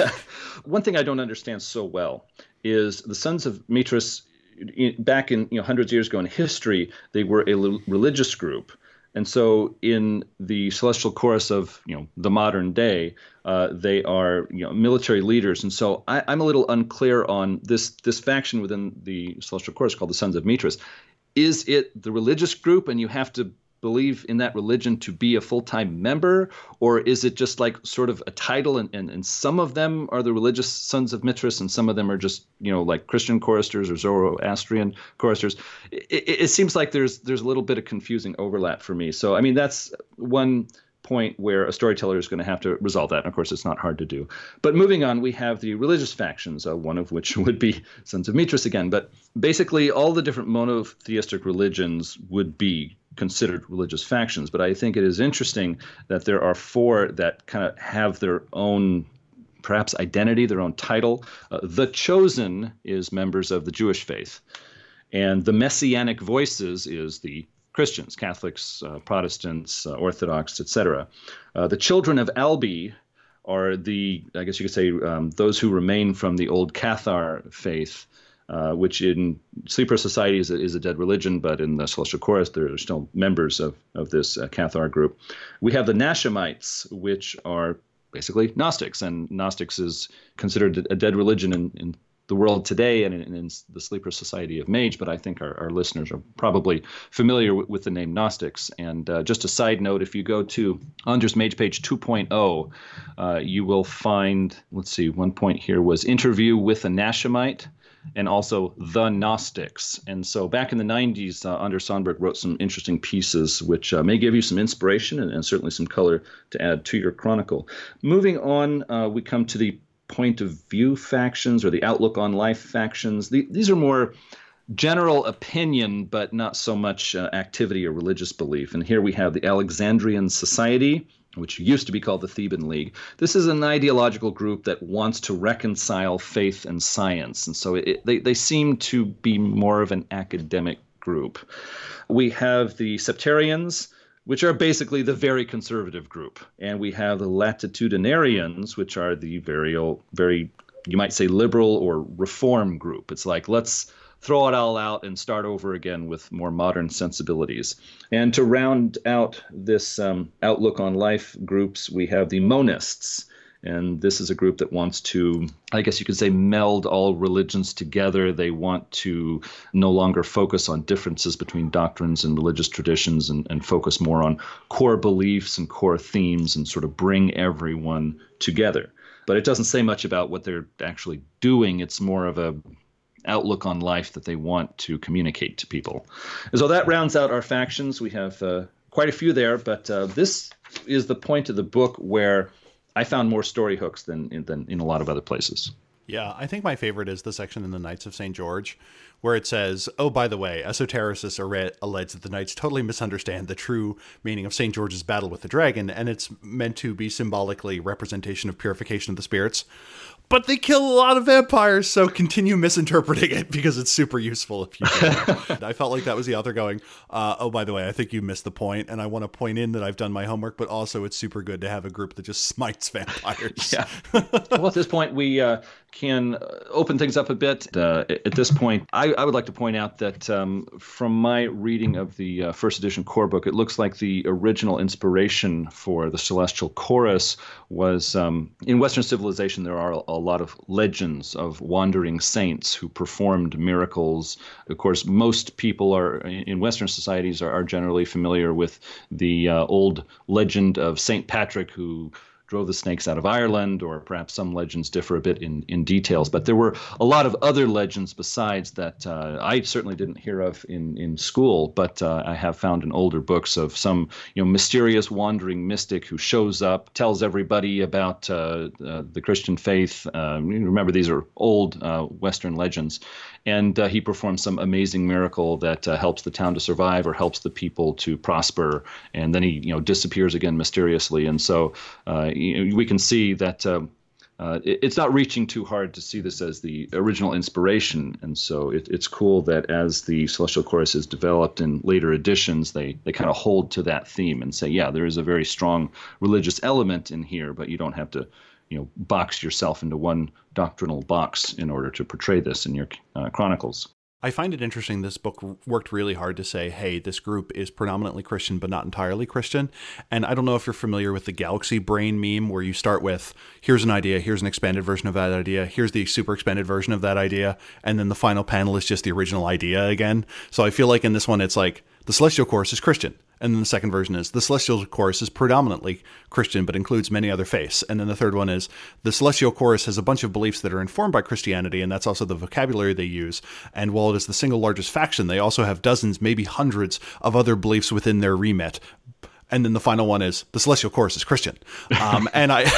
One thing I don't understand so well is the Sons of Mithras, back in you know hundreds of years ago in history, they were a religious group. And so in the Celestial Chorus of you know the modern day, uh, they are you know military leaders. And so I, I'm a little unclear on this this faction within the Celestial Chorus called the Sons of Mithras. Is it the religious group and you have to believe in that religion to be a full-time member, or is it just like sort of a title, and, and, and some of them are the religious Sons of Mithras and some of them are just, you know, like Christian choristers or Zoroastrian choristers? It, it, it seems like there's there's a little bit of confusing overlap for me. So, I mean, that's one point where a storyteller is going to have to resolve that. And of course, it's not hard to do. But moving on, we have the religious factions, uh, one of which would be Sons of Mithras again. But basically, all the different monotheistic religions would be considered religious factions. But I think it is interesting that there are four that kind of have their own, perhaps, identity, their own title. Uh, the Chosen is members of the Jewish faith. And the Messianic Voices is the Christians, Catholics, uh, Protestants, uh, Orthodox, et cetera. Uh, the Children of Albi are the, I guess you could say, um, those who remain from the old Cathar faith, uh, which in Sleeper Society is a, is a dead religion, but in the Celestial Chorus, there are still members of, of this uh, Cathar group. We have the Nashamites, which are basically Gnostics, and Gnostics is considered a dead religion in, in the world today and in, in the Sleeper Society of Mage, but I think our, our listeners are probably familiar with, with the name Gnostics. And uh, just a side note, if you go to Anders Mage page two point oh, uh, you will find, let's see, one point here was interview with a Nashamite. and also the Gnostics. And so back in the nineties, uh, Anders Sandberg wrote some interesting pieces, which uh, may give you some inspiration and, and certainly some color to add to your chronicle. Moving on, uh, we come to the point of view factions, or the outlook on life factions. The, these are more general opinion, but not so much uh, activity or religious belief. And here we have the Alexandrian Society, which used to be called the Theban League. This is an ideological group that wants to reconcile faith and science. And so it, they, they seem to be more of an academic group. We have the Septarians, which are basically the very conservative group. And we have the Latitudinarians, which are the very, very, you might say, liberal or reform group. It's like, let's throw it all out and start over again with more modern sensibilities. And to round out this um, outlook on life groups, we have the monists. And this is a group that wants to, I guess you could say, meld all religions together. They want to no longer focus on differences between doctrines and religious traditions, and, and focus more on core beliefs and core themes, and sort of bring everyone together. But it doesn't say much about what they're actually doing. It's more of a outlook on life that they want to communicate to people. And so that rounds out our factions. We have uh, quite a few there, but uh, this is the point of the book where I found more story hooks than, than in a lot of other places. Yeah, I think my favorite is the section in the Knights of Saint George, where it says, oh, by the way, esotericists are allege that the Knights totally misunderstand the true meaning of Saint George's battle with the dragon, and it's meant to be symbolically representation of purification of the spirits. But they kill a lot of vampires, so continue misinterpreting it because it's super useful if you can. I felt like that was the author going, uh, oh, by the way, I think you missed the point, and I want to point in that I've done my homework, but also it's super good to have a group that just smites vampires. Yeah. Well, at this point, we uh, can open things up a bit. Uh, at this point, I, I would like to point out that um, from my reading of the uh, first edition core book, it looks like the original inspiration for the Celestial Chorus was, um, in Western civilization, there are a a lot of legends of wandering saints who performed miracles. Of course, most people are in Western societies are, are generally familiar with the uh, old legend of Saint Patrick, who drove the snakes out of Ireland, or perhaps some legends differ a bit in, in details. But there were a lot of other legends besides that uh, I certainly didn't hear of in, in school, but uh, I have found in older books of some, you know, mysterious wandering mystic who shows up, tells everybody about uh, uh, the Christian faith. Uh, remember, these are old uh, Western legends. And uh, he performs some amazing miracle that uh, helps the town to survive or helps the people to prosper. And then he, you know, disappears again mysteriously. And so uh, we can see that uh, uh, it's not reaching too hard to see this as the original inspiration. And so it, it's cool that as the Celestial Chorus is developed in later editions, they, they kind of hold to that theme and say, yeah, there is a very strong religious element in here, but you don't have to, you know, box yourself into one doctrinal box in order to portray this in your uh, chronicles. I find it interesting this book worked really hard to say, hey, this group is predominantly Christian, but not entirely Christian. And I don't know if you're familiar with the galaxy brain meme, where you start with, here's an idea, here's an expanded version of that idea, here's the super expanded version of that idea, and then the final panel is just the original idea again. So I feel like in this one, it's like, the Celestial Chorus is Christian. And then the second version is the Celestial Chorus is predominantly Christian, but includes many other faiths. And then the third one is the Celestial Chorus has a bunch of beliefs that are informed by Christianity, and that's also the vocabulary they use. And while it is the single largest faction, they also have dozens, maybe hundreds of other beliefs within their remit. And then the final one is the Celestial Chorus is Christian. Um, and I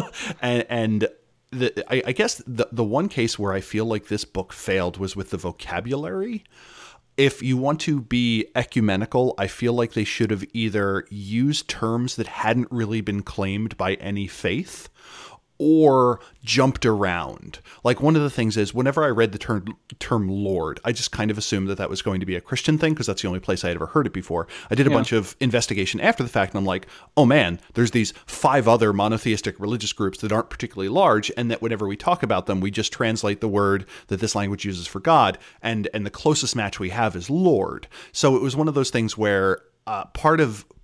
and and. The, I, I guess the the one case where I feel like this book failed was with the vocabulary. If you want to be ecumenical, I feel like they should have either used terms that hadn't really been claimed by any faith, or jumped around. Like, one of the things is, whenever I read the term, term Lord, I just kind of assumed that that was going to be a Christian thing, because that's the only place I had ever heard it before. I did a yeah. bunch of investigation after the fact, and I'm like, oh man, there's these five other monotheistic religious groups that aren't particularly large, and that whenever we talk about them, we just translate the word that this language uses for God, and, and the closest match we have is Lord. So it was one of those things where uh, part of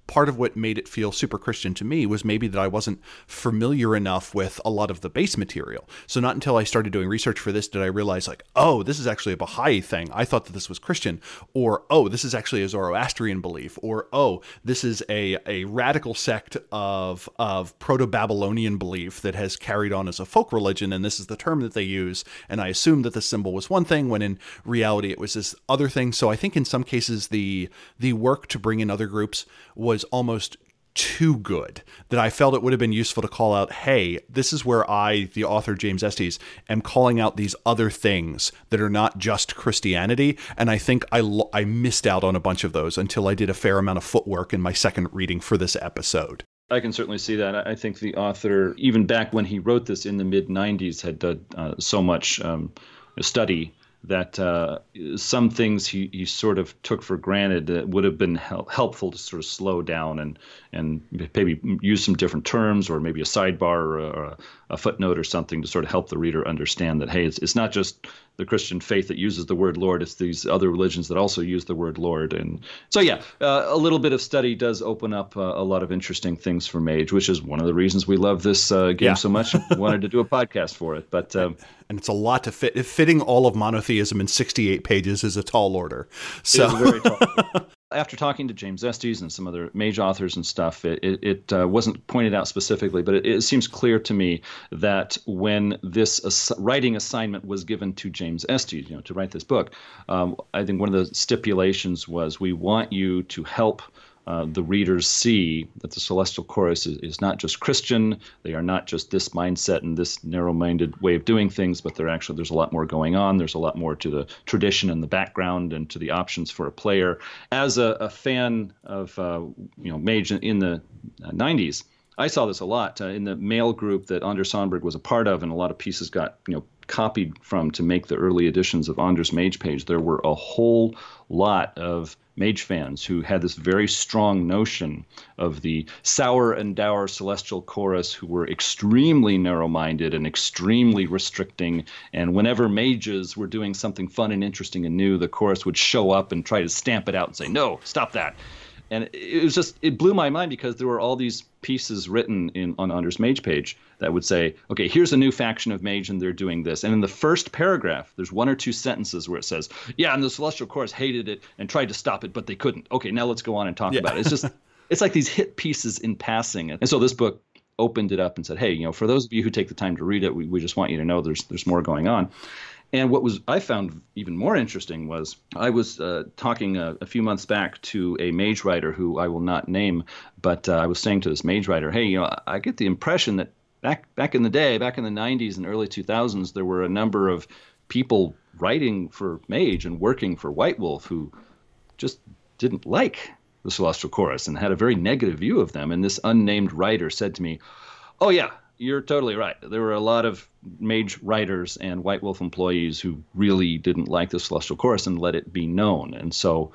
part of what made it feel super Christian to me was maybe that I wasn't familiar enough with a lot of the base material. So not until I started doing research for this did I realize, like, oh, this is actually a Baha'i thing. I thought that this was Christian. Or, oh, this is actually a Zoroastrian belief. Or, oh, this is a, a radical sect of, of Proto-Babylonian belief that has carried on as a folk religion, and this is the term that they use. And I assumed that the symbol was one thing, when in reality it was this other thing. So I think in some cases the the work to bring in other groups was was almost too good, that I felt it would have been useful to call out, hey, this is where I, the author James Estes, am calling out these other things that are not just Christianity. And I think I, I missed out on a bunch of those until I did a fair amount of footwork in my second reading for this episode. I can certainly see that. I think the author, even back when he wrote this in the mid nineties, had done uh, so much um, study that uh, some things he, he sort of took for granted that would have been hel- helpful to sort of slow down and and maybe use some different terms, or maybe a sidebar or a, or a footnote or something to sort of help the reader understand that, hey, it's, it's not just the Christian faith that uses the word Lord, it's these other religions that also use the word Lord. And so, yeah, uh, a little bit of study does open up uh, a lot of interesting things for Mage, which is one of the reasons we love this uh, game yeah. so much. We wanted to do a podcast for it. But um, and it's a lot to fit. Fitting all of monotheism in sixty-eight pages is a tall order. So. It is very tall. After talking to James Estes and some other Mage authors and stuff, it, it, it uh, wasn't pointed out specifically, but it, it seems clear to me that when this ass- writing assignment was given to James Estes, you know, to write this book, um, I think one of the stipulations was, we want you to help Uh, the readers see that the Celestial Chorus is, is not just Christian. They are not just this mindset and this narrow-minded way of doing things, but they're actually, there's a lot more going on. There's a lot more to the tradition and the background and to the options for a player. As a, a fan of uh, you know Mage in the nineties, I saw this a lot uh, in the mail group that Anders Sandberg was a part of, and a lot of pieces got you know copied from to make the early editions of Anders' Mage page. There were a whole lot of Mage fans who had this very strong notion of the sour and dour Celestial Chorus, who were extremely narrow-minded and extremely restricting. And whenever mages were doing something fun and interesting and new, the chorus would show up and try to stamp it out and say, no, stop that. And it was just, it blew my mind, because there were all these pieces written in on Anders' Mage page that would say, okay, here's a new faction of Mage and they're doing this. And in the first paragraph, there's one or two sentences where it says, yeah, and the Celestial Chorus hated it and tried to stop it, but they couldn't. Okay, now let's go on and talk yeah. about it. It's just, it's like these hit pieces in passing. And so this book opened it up and said, hey, you know, for those of you who take the time to read it, we, we just want you to know there's there's more going on. And what was I found even more interesting was I was uh, talking a, a few months back to a Mage writer who I will not name, but uh, I was saying to this Mage writer, hey, you know, I get the impression that back back in the day, back in the nineties and early two thousands, there were a number of people writing for Mage and working for White Wolf who just didn't like the Celestial Chorus and had a very negative view of them. And this unnamed writer said to me, oh, yeah, you're totally right. There were a lot of Mage writers and White Wolf employees who really didn't like the Celestial Chorus and let it be known. And so,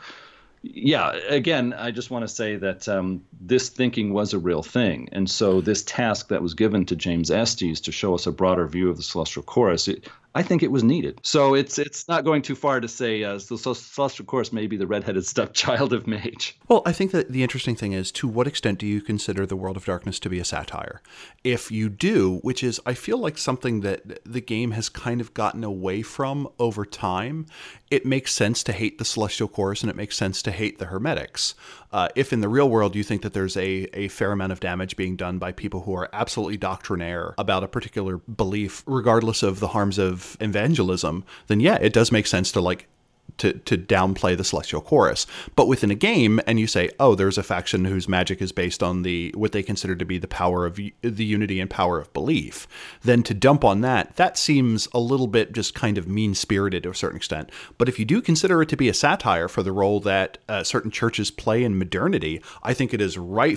yeah, again, I just want to say that um, this thinking was a real thing. And so this task that was given to James Estes to show us a broader view of the Celestial Chorus, it, I think it was needed. So it's it's not going too far to say uh, the Celestial Chorus may be the redheaded stepchild of Mage. Well, I think that the interesting thing is, to what extent do you consider the World of Darkness to be a satire? If you do, which is, I feel like something that the game has kind of gotten away from over time, it makes sense to hate the Celestial Chorus and it makes sense to hate the Hermetics. Uh, if in the real world you think that there's a, a fair amount of damage being done by people who are absolutely doctrinaire about a particular belief, regardless of the harms of evangelism, then yeah, it does make sense to like to to downplay the Celestial Chorus. But within a game, and you say, oh, there's a faction whose magic is based on the what they consider to be the power of the unity and power of belief, then to dump on that, that seems a little bit just kind of mean-spirited to a certain extent. But if you do consider it to be a satire for the role that uh, certain churches play in modernity, I think it is rife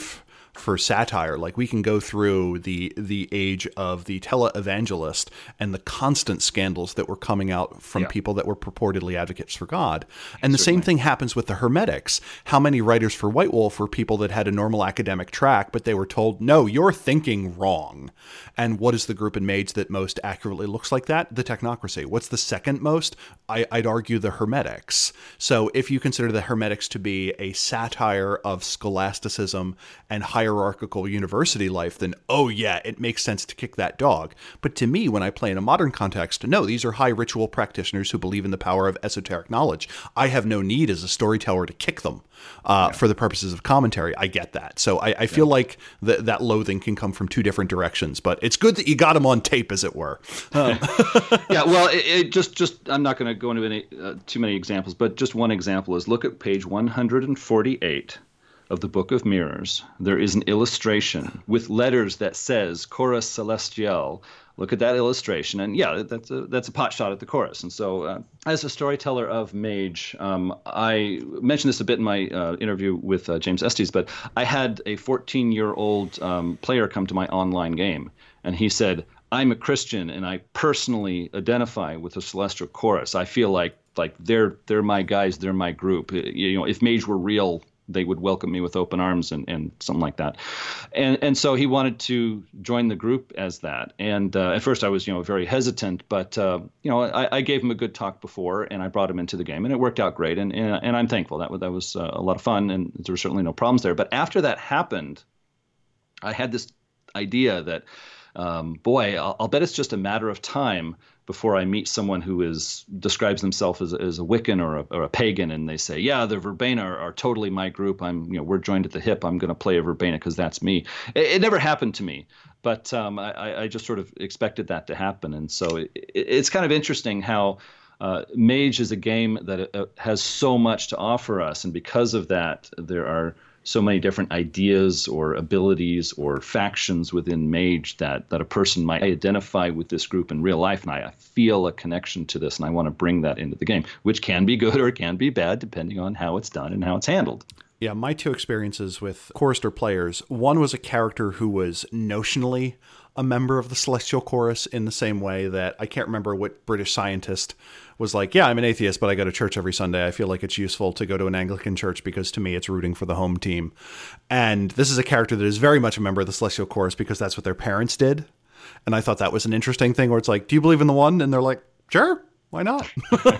for satire. Like we can go through the the age of the televangelist and the constant scandals that were coming out from Yeah. people that were purportedly advocates for God. And the Certainly. same thing happens with the Hermetics. How many writers for White Wolf were people that had a normal academic track, but they were told, no, you're thinking wrong. And what is the group in Mage that most accurately looks like that? The Technocracy. What's the second most? I, I'd argue the Hermetics. So if you consider the Hermetics to be a satire of scholasticism and hierarchical university life, then oh yeah, it makes sense to kick that dog. But to me, when I play in a modern context, no, these are high ritual practitioners who believe in the power of esoteric knowledge. I have no need as a storyteller to kick them uh, yeah. for the purposes of commentary. I get that. So I, I feel yeah. like th- that loathing can come from two different directions, but it's good that you got them on tape, as it were. Um. yeah, well, it, it just, just I'm not going to go into any, uh, too many examples, but just one example is look at page one hundred forty-eight of the Book of Mirrors. There is an illustration with letters that says Chorus Celestial. Look at that illustration, and yeah, that's a that's a pot shot at the chorus. And so, uh, as a storyteller of Mage, um, I mentioned this a bit in my uh, interview with uh, James Estes, but I had a fourteen-year-old um, player come to my online game, and he said, "I'm a Christian, and I personally identify with the Celestial Chorus. I feel like like they're they're my guys, they're my group. You know, if Mage were real, they would welcome me with open arms," and, and something like that. And and so he wanted to join the group as that. And uh, at first I was, you know, very hesitant, but, uh, you know, I, I gave him a good talk before, and I brought him into the game, and it worked out great. And and, and I'm thankful. That was, that was uh, a lot of fun, and there were certainly no problems there. But after that happened, I had this idea that, um, boy, I'll, I'll bet it's just a matter of time before I meet someone who is describes themselves as, as a Wiccan or a, or a pagan, and they say, yeah, the Verbena are, are totally my group. I'm, you know, we're joined at the hip. I'm going to play a Verbena because that's me. It, it never happened to me, but um, I, I just sort of expected that to happen. And so it, it, it's kind of interesting how uh, Mage is a game that uh, has so much to offer us, and because of that, there are so many different ideas or abilities or factions within Mage that that a person might identify with this group in real life, and I, I feel a connection to this, and I want to bring that into the game, which can be good or it can be bad depending on how it's done and how it's handled. Yeah, my two experiences with Chorister players, one was a character who was notionally a member of the Celestial Chorus in the same way that I can't remember what British scientist was like, yeah, I'm an atheist, but I go to church every Sunday. I feel like it's useful to go to an Anglican church because to me it's rooting for the home team. And this is a character that is very much a member of the Celestial Chorus because that's what their parents did. And I thought that was an interesting thing where it's like, do you believe in the one? And they're like, sure. Why not?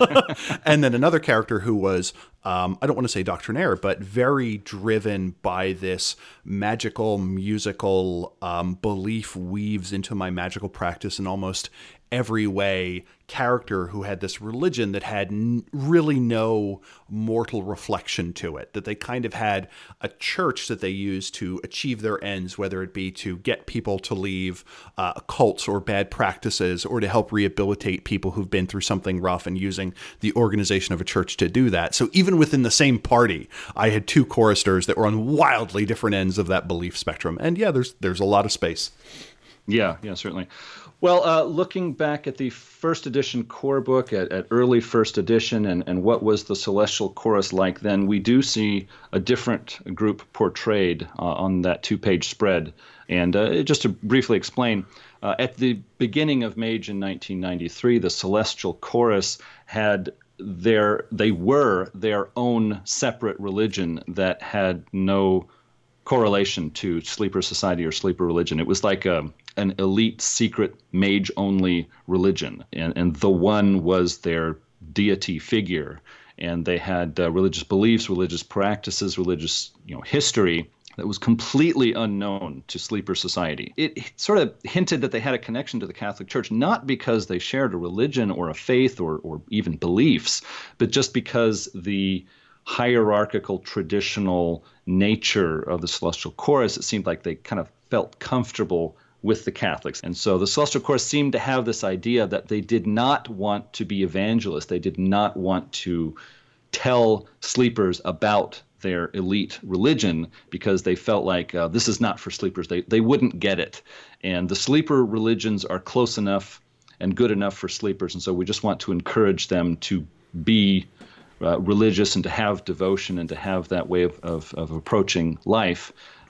And then another character who was, um, I don't want to say doctrinaire, but very driven by this magical, musical um, belief weaves into my magical practice in almost every way character who had this religion that had n- really no mortal reflection to it, that they kind of had a church that they used to achieve their ends, whether it be to get people to leave uh, cults or bad practices or to help rehabilitate people who've been through something rough, and using the organization of a church to do that. So even within the same party, I had two choristers that were on wildly different ends of that belief spectrum. And yeah, there's there's a lot of space. Yeah, yeah, certainly. Well, uh, looking back at the first edition core book, at, at early first edition, and, and what was the Celestial Chorus like then, we do see a different group portrayed uh, on that two-page spread. And uh, just to briefly explain, uh, at the beginning of Mage in nineteen ninety-three, the Celestial Chorus had their, they were their own separate religion that had no correlation to Sleeper Society or Sleeper religion. It was like a an elite secret mage-only religion, and, and the one was their deity figure, and they had uh, religious beliefs, religious practices, religious you know history that was completely unknown to Sleeper Society. It, it sort of hinted that they had a connection to the Catholic Church, not because they shared a religion or a faith or or even beliefs, but just because the hierarchical, traditional nature of the Celestial Chorus, it seemed like they kind of felt comfortable with the Catholics. And so the Celestial Chorus seemed to have this idea that they did not want to be evangelists. They did not want to tell sleepers about their elite religion because they felt like uh, this is not for sleepers. They, they wouldn't get it. And the sleeper religions are close enough and good enough for sleepers. And so we just want to encourage them to be Uh, religious and to have devotion and to have that way of, of, of approaching life.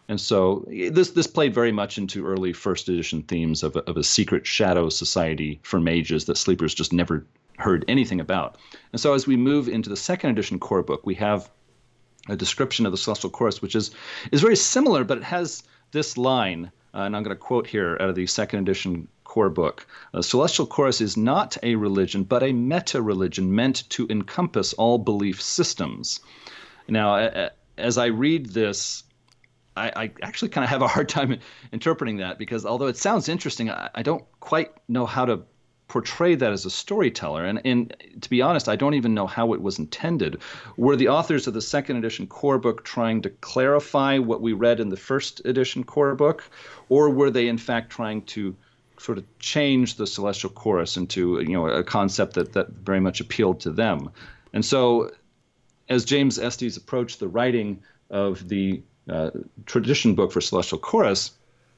And so this this played very much into early first edition themes of a, of a secret shadow society for mages that sleepers just never heard anything about. And so as we move into the second edition core book, we have a description of the Celestial Chorus, which is is very similar, but it has this line, uh, and I'm going to quote here out of the second edition core book. The Celestial Chorus is not a religion, but a meta-religion meant to encompass all belief systems. Now, as I read this, I, I actually kind of have a hard time interpreting that, because although it sounds interesting, I, I don't quite know how to portray that as a storyteller. And, and to be honest, I don't even know how it was intended. Were the authors of the second edition core book trying to clarify what we read in the first edition core book, or were they in fact trying to sort of change the Celestial Chorus into, you know, a concept that, that very much appealed to them? And so as James Estes approached the writing of the uh, tradition book for Celestial Chorus,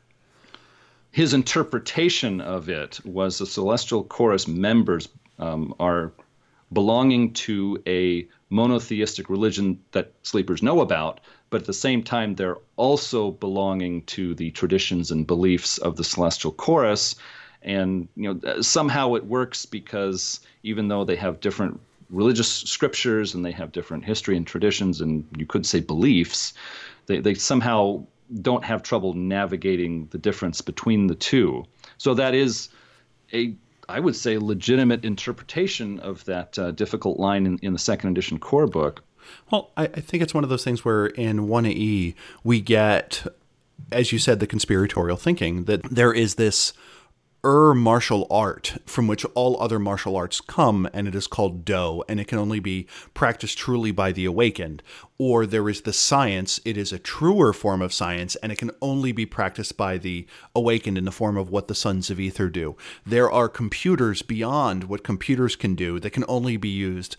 his interpretation of it was the Celestial Chorus members um, are belonging to a monotheistic religion that sleepers know about, but at the same time, they're also belonging to the traditions and beliefs of the Celestial Chorus. And you know, somehow it works because even though they have different religious scriptures and they have different history and traditions, and you could say beliefs, they, they somehow don't have trouble navigating the difference between the two. So that is a, I would say, legitimate interpretation of that uh, difficult line in, in the second edition core book. Well, I, I think it's one of those things where in one E we get, as you said, the conspiratorial thinking that there is this Ur martial art from which all other martial arts come, and it is called Do, and it can only be practiced truly by the awakened. Or there is the science, it is a truer form of science, and it can only be practiced by the awakened in the form of what the Sons of Ether do. There are computers beyond what computers can do that can only be used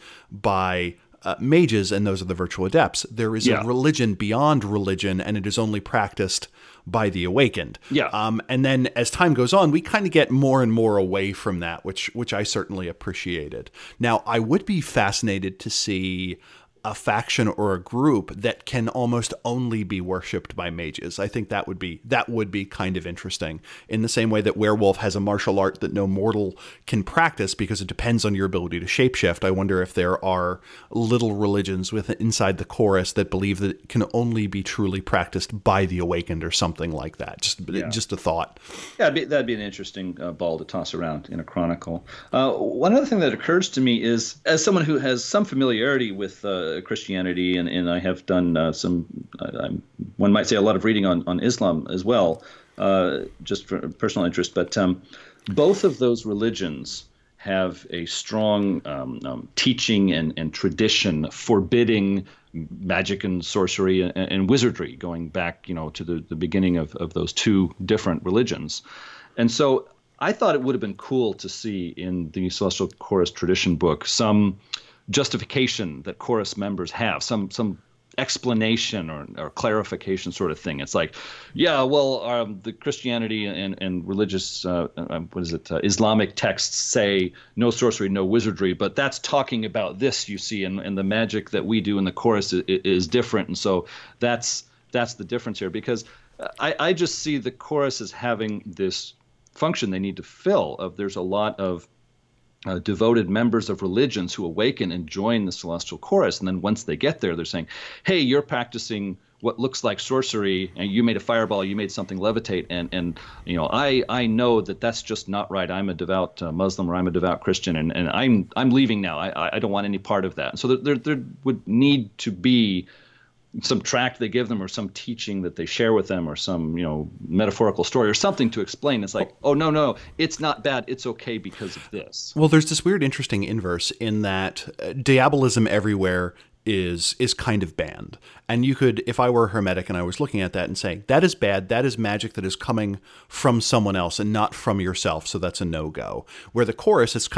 by Uh, mages, and those are the virtual adepts. There is yeah. a religion beyond religion, and it is only practiced by the awakened. Yeah. Um, and then as time goes on, we kind of get more and more away from that, which which I certainly appreciated. Now, I would be fascinated to see a faction or a group that can almost only be worshipped by mages. I think that would be that would be kind of interesting, in the same way that werewolf has a martial art that no mortal can practice because it depends on your ability to shapeshift. I wonder if there are little religions within inside the chorus that believe that it can only be truly practiced by the awakened or something like that. Just yeah. just a thought. Yeah, that'd be, that'd be an interesting uh, ball to toss around in a chronicle. Uh, one other thing that occurs to me is, as someone who has some familiarity with uh, Christianity, and, and I have done uh, some, uh, one might say, a lot of reading on, on Islam as well, uh, just for personal interest. But um, both of those religions have a strong um, um, teaching and, and tradition forbidding magic and sorcery and, and wizardry, going back, you know, to the, the beginning of, of those two different religions. And so I thought it would have been cool to see in the Celestial Chorus tradition book some justification that chorus members have, some some explanation or, or clarification sort of thing. It's like, yeah, well, um, the Christianity and, and religious, uh, uh, what is it, uh, Islamic texts say no sorcery, no wizardry, but that's talking about this, you see, and, and the magic that we do in the chorus is, is different. And so that's that's the difference here, because I, I just see the chorus as having this function they need to fill of there's a lot of Uh, devoted members of religions who awaken and join the Celestial Chorus. And then once they get there, they're saying, hey, you're practicing what looks like sorcery, and you made a fireball, you made something levitate. And, and you know, I, I know that that's just not right. I'm a devout uh, Muslim, or I'm a devout Christian, and, and I'm I'm leaving now. I, I don't want any part of that. And so there, there, there would need to be some tract they give them, or some teaching that they share with them, or some, you know, metaphorical story or something to explain. It's like, oh, no, no, it's not bad. It's okay because of this. Well, there's this weird, interesting inverse in that uh, diabolism everywhere is is kind of banned. And you could, if I were a hermetic and I was looking at that and saying, that is bad, that is magic that is coming from someone else and not from yourself, so that's a no-go. Where the chorus is kind of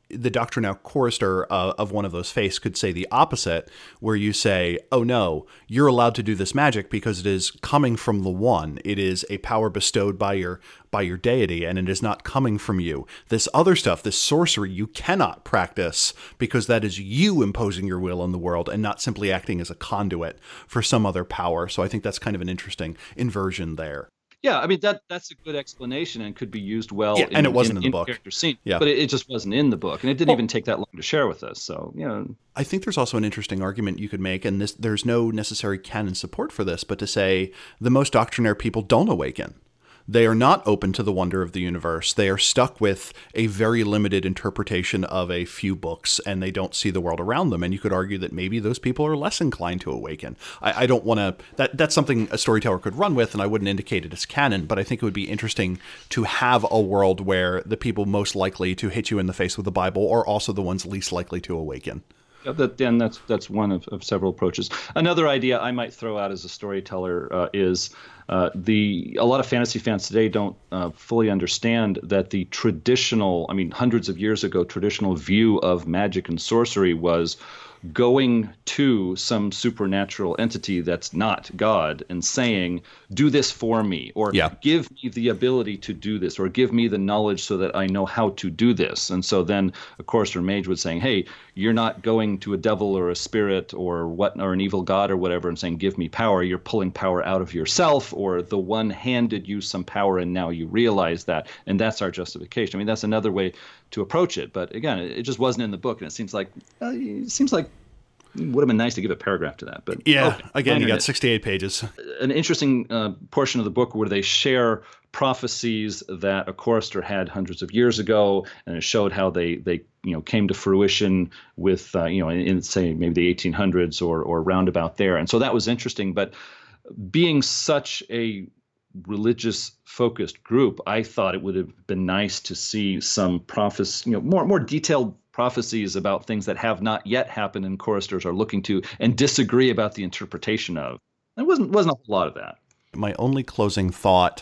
The doctrinal chorister uh, of one of those faiths could say the opposite, where you say, oh no, you're allowed to do this magic because it is coming from the one. It is a power bestowed by your by your deity, and it is not coming from you. This other stuff, this sorcery, you cannot practice because that is you imposing your will on the world and not simply acting as a conduit for some other power. So I think that's kind of an interesting inversion there. Yeah, I mean, that that's a good explanation and could be used well. Yeah, in, and it wasn't in, in, the in book. Character scene, yeah. But it, it just wasn't in the book, and it didn't well, even take that long to share with us. So, you know. I think there's also an interesting argument you could make, and this there's no necessary canon support for this, but to say the most doctrinaire people don't awaken. They are not open to the wonder of the universe. They are stuck with a very limited interpretation of a few books, and they don't see the world around them. And you could argue that maybe those people are less inclined to awaken. I, I don't want to... That, that's something a storyteller could run with, and I wouldn't indicate it as canon, but I think it would be interesting to have a world where the people most likely to hit you in the face with the Bible are also the ones least likely to awaken. Yeah, that, and that's that's one of, of several approaches. Another idea I might throw out as a storyteller uh, is uh, the a lot of fantasy fans today don't uh, fully understand that the traditional, I mean, hundreds of years ago, traditional view of magic and sorcery was going to some supernatural entity that's not God and saying, do this for me, or yeah. give me the ability to do this, or give me the knowledge so that I know how to do this. And so then, of course, her mage was saying, hey, you're not going to a devil or a spirit or what, or an evil god or whatever and saying, give me power. You're pulling power out of yourself, or the one handed you some power and now you realize that. And that's our justification. I mean, that's another way to approach it. But again, it just wasn't in the book. And it seems like, uh, it seems like would have been nice to give a paragraph to that, but yeah. Okay, again, you got sixty-eight pages. An interesting uh, portion of the book where they share prophecies that a chorister had hundreds of years ago, and it showed how they they you know came to fruition with uh, you know in, in say maybe the eighteen hundreds or or roundabout there, and so that was interesting. But being such a religious focused group, I thought it would have been nice to see some prophecy, you know, more more detailed prophecies about things that have not yet happened and choristers are looking to and disagree about the interpretation of. There wasn't wasn't a whole lot of that. My only closing thought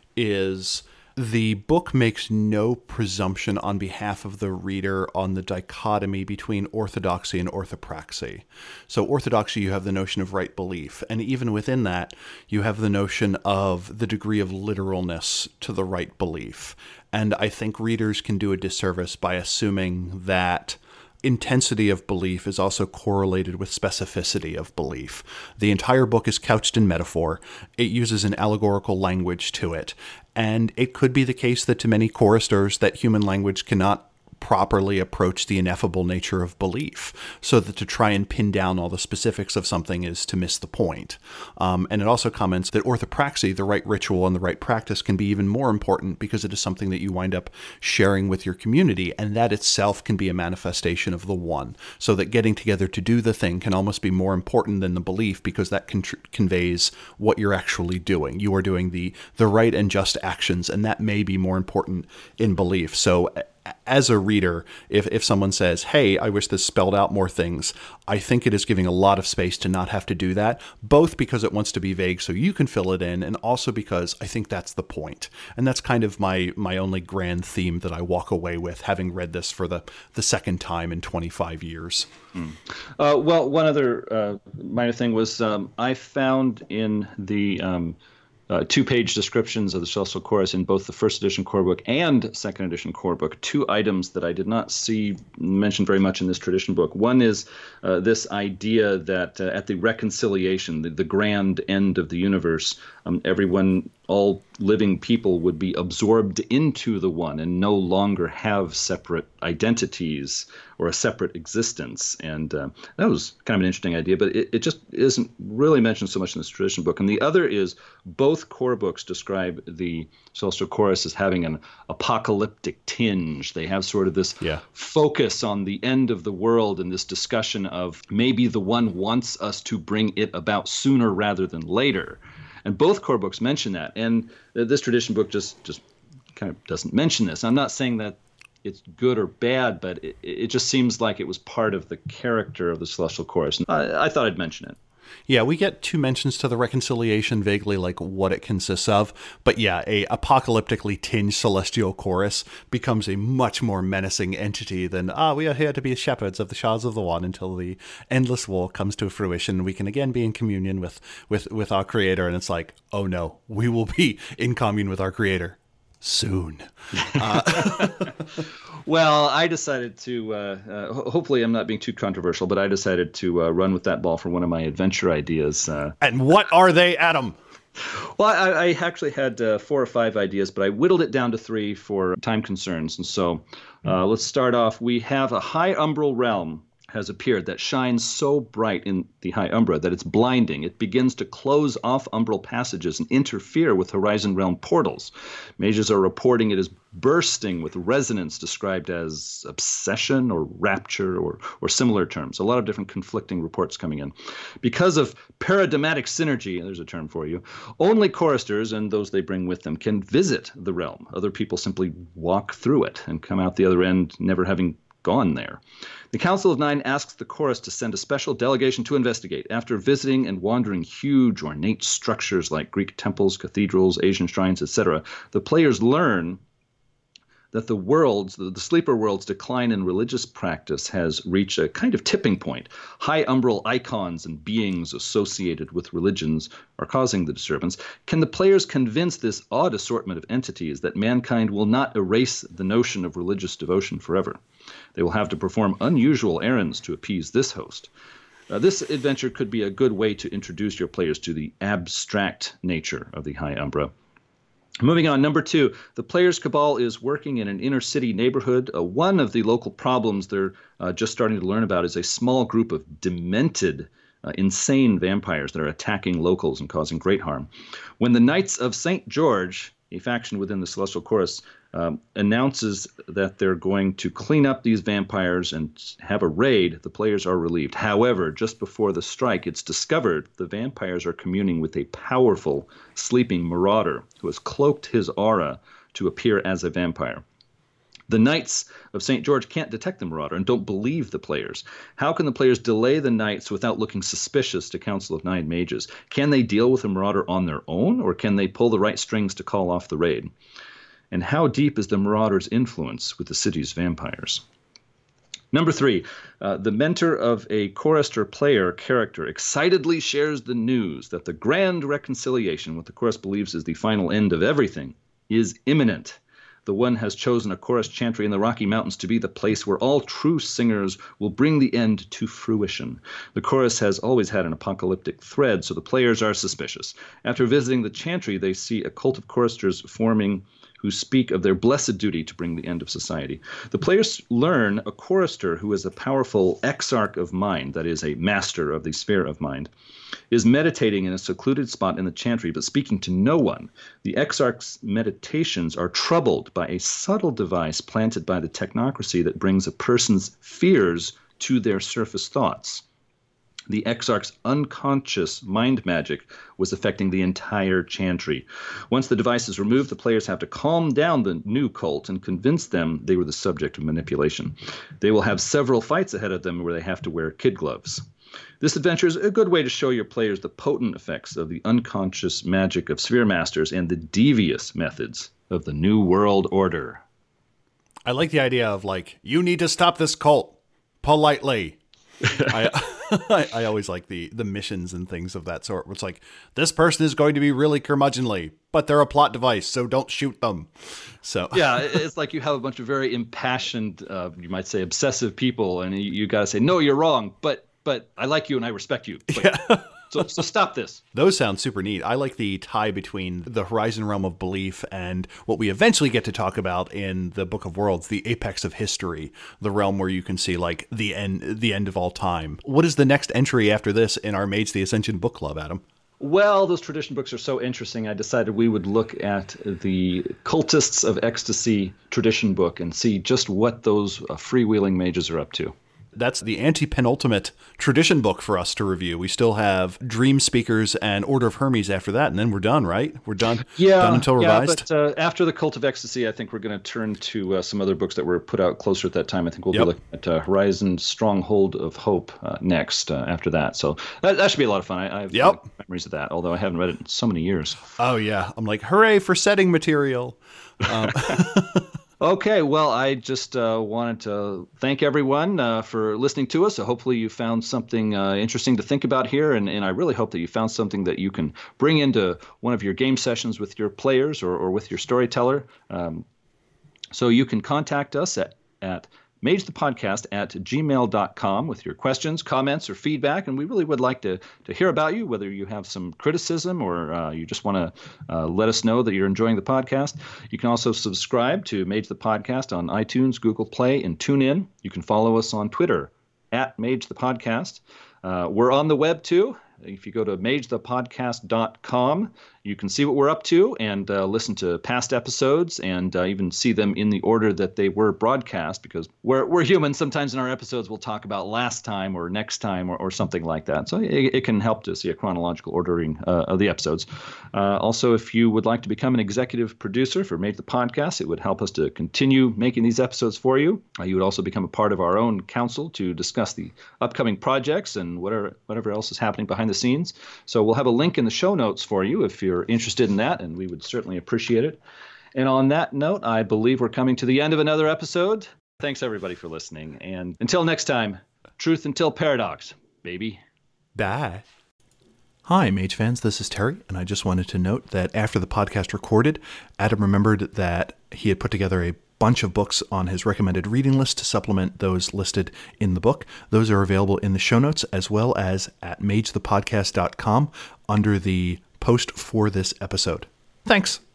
is the book makes no presumption on behalf of the reader on the dichotomy between orthodoxy and orthopraxy. So orthodoxy, you have the notion of right belief, and even within that, you have the notion of the degree of literalness to the right belief. And I think readers can do a disservice by assuming that intensity of belief is also correlated with specificity of belief. The entire book is couched in metaphor. It uses an allegorical language to it. And it could be the case that to many choristers that human language cannot properly approach the ineffable nature of belief, so that to try and pin down all the specifics of something is to miss the point. Um, and it also comments that orthopraxy, the right ritual and the right practice, can be even more important because it is something that you wind up sharing with your community, and that itself can be a manifestation of the one. So that getting together to do the thing can almost be more important than the belief, because that con- conveys what you're actually doing. You are doing the the right and just actions, and that may be more important in belief. So as a reader, if, if someone says, hey, I wish this spelled out more things, I think it is giving a lot of space to not have to do that, both because it wants to be vague so you can fill it in, and also because I think that's the point. And that's kind of my my only grand theme that I walk away with, having read this for the, the second time in twenty-five years. Mm. Uh, well, one other uh, minor thing was um, I found in the... Um, Uh, two-page descriptions of the Celestial Chorus in both the first edition core book and second edition core book, two items that I did not see mentioned very much in this tradition book. One is uh, this idea that uh, at the reconciliation, the, the grand end of the universe, um, everyone, all living people would be absorbed into the one and no longer have separate identities or a separate existence. And uh, that was kind of an interesting idea, but it, it just isn't really mentioned so much in this tradition book. And the other is both core books describe the Celestial Chorus as having an apocalyptic tinge. They have sort of this yeah. focus on the end of the world and this discussion of maybe the one wants us to bring it about sooner rather than later. And both core books mention that. And this tradition book just, just kind of doesn't mention this. I'm not saying that it's good or bad, but it, it just seems like it was part of the character of the Celestial Chorus. I, I thought I'd mention it. Yeah, we get two mentions to the reconciliation, vaguely like what it consists of. But yeah, a apocalyptically tinged celestial chorus becomes a much more menacing entity than, ah, we are here to be shepherds of the shards of the one until the endless war comes to fruition. We can again be in communion with, with, with our creator. And it's like, oh no, we will be in commune with our creator soon. Uh, Well, I decided to, uh, uh, ho- hopefully I'm not being too controversial, but I decided to uh, run with that ball for one of my adventure ideas. Uh, and what are they, Adam? well, I, I actually had uh, four or five ideas, but I whittled it down to three for time concerns. And so uh, let's start off. We have a high umbral realm has appeared that shines so bright in the High Umbra that it's blinding. It begins to close off umbral passages and interfere with Horizon Realm portals. Mages are reporting it is bursting with resonance described as obsession or rapture or, or similar terms. A lot of different conflicting reports coming in. Because of paradigmatic synergy, there's a term for you, only choristers and those they bring with them can visit the realm. Other people simply walk through it and come out the other end never having gone there. The Council of Nine asks the chorus to send a special delegation to investigate. After visiting and wandering huge ornate structures like Greek temples, cathedrals, Asian shrines, et cetera, the players learn that the world's, the, the sleeper world's decline in religious practice has reached a kind of tipping point. High umbral icons and beings associated with religions are causing the disturbance. Can the players convince this odd assortment of entities that mankind will not erase the notion of religious devotion forever? They will have to perform unusual errands to appease this host. Uh, this adventure could be a good way to introduce your players to the abstract nature of the High Umbra. Moving on, number two, the players' cabal is working in an inner city neighborhood. Uh, one of the local problems they're uh, just starting to learn about is a small group of demented, uh, insane vampires that are attacking locals and causing great harm. When the Knights of Saint George, a faction within the Celestial Chorus, um, announces that they're going to clean up these vampires and have a raid, the players are relieved. However, just before the strike, it's discovered the vampires are communing with a powerful sleeping marauder who has cloaked his aura to appear as a vampire. The Knights of Saint George can't detect the marauder and don't believe the players. How can the players delay the Knights without looking suspicious to Council of Nine Mages? Can they deal with the marauder on their own, or can they pull the right strings to call off the raid? And how deep is the marauder's influence with the city's vampires? Number three, uh, the mentor of a chorister player character excitedly shares the news that the grand reconciliation, what the chorus believes is the final end of everything, is imminent. The one has chosen a chorus chantry in the Rocky Mountains to be the place where all true singers will bring the end to fruition. The chorus has always had an apocalyptic thread, so the players are suspicious. After visiting the chantry, they see a cult of choristers forming who speak of their blessed duty to bring the end of society. The players learn a chorister who is a powerful exarch of mind, that is, a master of the sphere of mind, is meditating in a secluded spot in the chantry, but speaking to no one. The exarch's meditations are troubled by a subtle device planted by the technocracy that brings a person's fears to their surface thoughts. The exarch's unconscious mind magic was affecting the entire chantry. Once the device is removed, the players have to calm down the new cult and convince them they were the subject of manipulation. They will have several fights ahead of them where they have to wear kid gloves. This adventure is a good way to show your players the potent effects of the unconscious magic of Sphere Masters and the devious methods of the New World Order. I like the idea of, like, you need to stop this cult politely. I, I I always like the the missions and things of that sort. It's like, this person is going to be really curmudgeonly, but they're a plot device, so don't shoot them. So yeah, it's like you have a bunch of very impassioned, uh, you might say, obsessive people, and you, you got to say, no, you're wrong, but but I like you and I respect you. But, yeah. So, so stop this. Those sound super neat. I like the tie between the Horizon Realm of Belief and what we eventually get to talk about in the Book of Worlds, the apex of history, the realm where you can see, like, the end, the end of all time. What is the next entry after this in our Mage the Ascension book club, Adam? Well, those tradition books are so interesting, I decided we would look at the Cultists of Ecstasy tradition book and see just what those uh, freewheeling mages are up to. That's the anti-penultimate tradition book for us to review. We still have Dream Speakers and Order of Hermes after that, and then we're done, right? We're done. Yeah, done until revised. Yeah, but uh, after the Cult of Ecstasy, I think we're going to turn to uh, some other books that were put out closer at that time. I think we'll yep. be looking at uh, Horizon Stronghold of Hope uh, next uh, after that. So that, that should be a lot of fun. I, I have yep. uh, memories of that, although I haven't read it in so many years. Oh, yeah. I'm like, hooray for setting material. Um, Okay, well, I just uh, wanted to thank everyone uh, for listening to us. So hopefully you found something uh, interesting to think about here, and, and I really hope that you found something that you can bring into one of your game sessions with your players or, or with your storyteller. Um, so you can contact us at, at magethepodcast at gmail dot com with your questions, comments, or feedback, and we really would like to, to hear about you, whether you have some criticism or uh, you just want to uh, let us know that you're enjoying the podcast. You can also subscribe to Mage the Podcast on iTunes, Google Play, and TuneIn. You can follow us on Twitter at Mage the Podcast. Uh, we're on the web, too. If you go to mage the podcast dot com, you can see what we're up to and uh, listen to past episodes and uh, even see them in the order that they were broadcast, because we're we're human. Sometimes in our episodes we'll talk about last time or next time or, or something like that. So it, it can help to see a chronological ordering uh, of the episodes. Uh, also, if you would like to become an executive producer for Mage the Podcast, it would help us to continue making these episodes for you. Uh, you would also become a part of our own council to discuss the upcoming projects and whatever whatever else is happening behind the scenes. So we'll have a link in the show notes for you if you're interested in that, and we would certainly appreciate it. And on that note, I believe we're coming to the end of another episode. Thanks, everybody, for listening. And until next time, truth until paradox, baby. Bye. Hi, Mage fans. This is Terry, and I just wanted to note that after the podcast recorded, Adam remembered that he had put together a bunch of books on his recommended reading list to supplement those listed in the book. Those are available in the show notes as well as at mage the podcast dot com under the post for this episode. Thanks.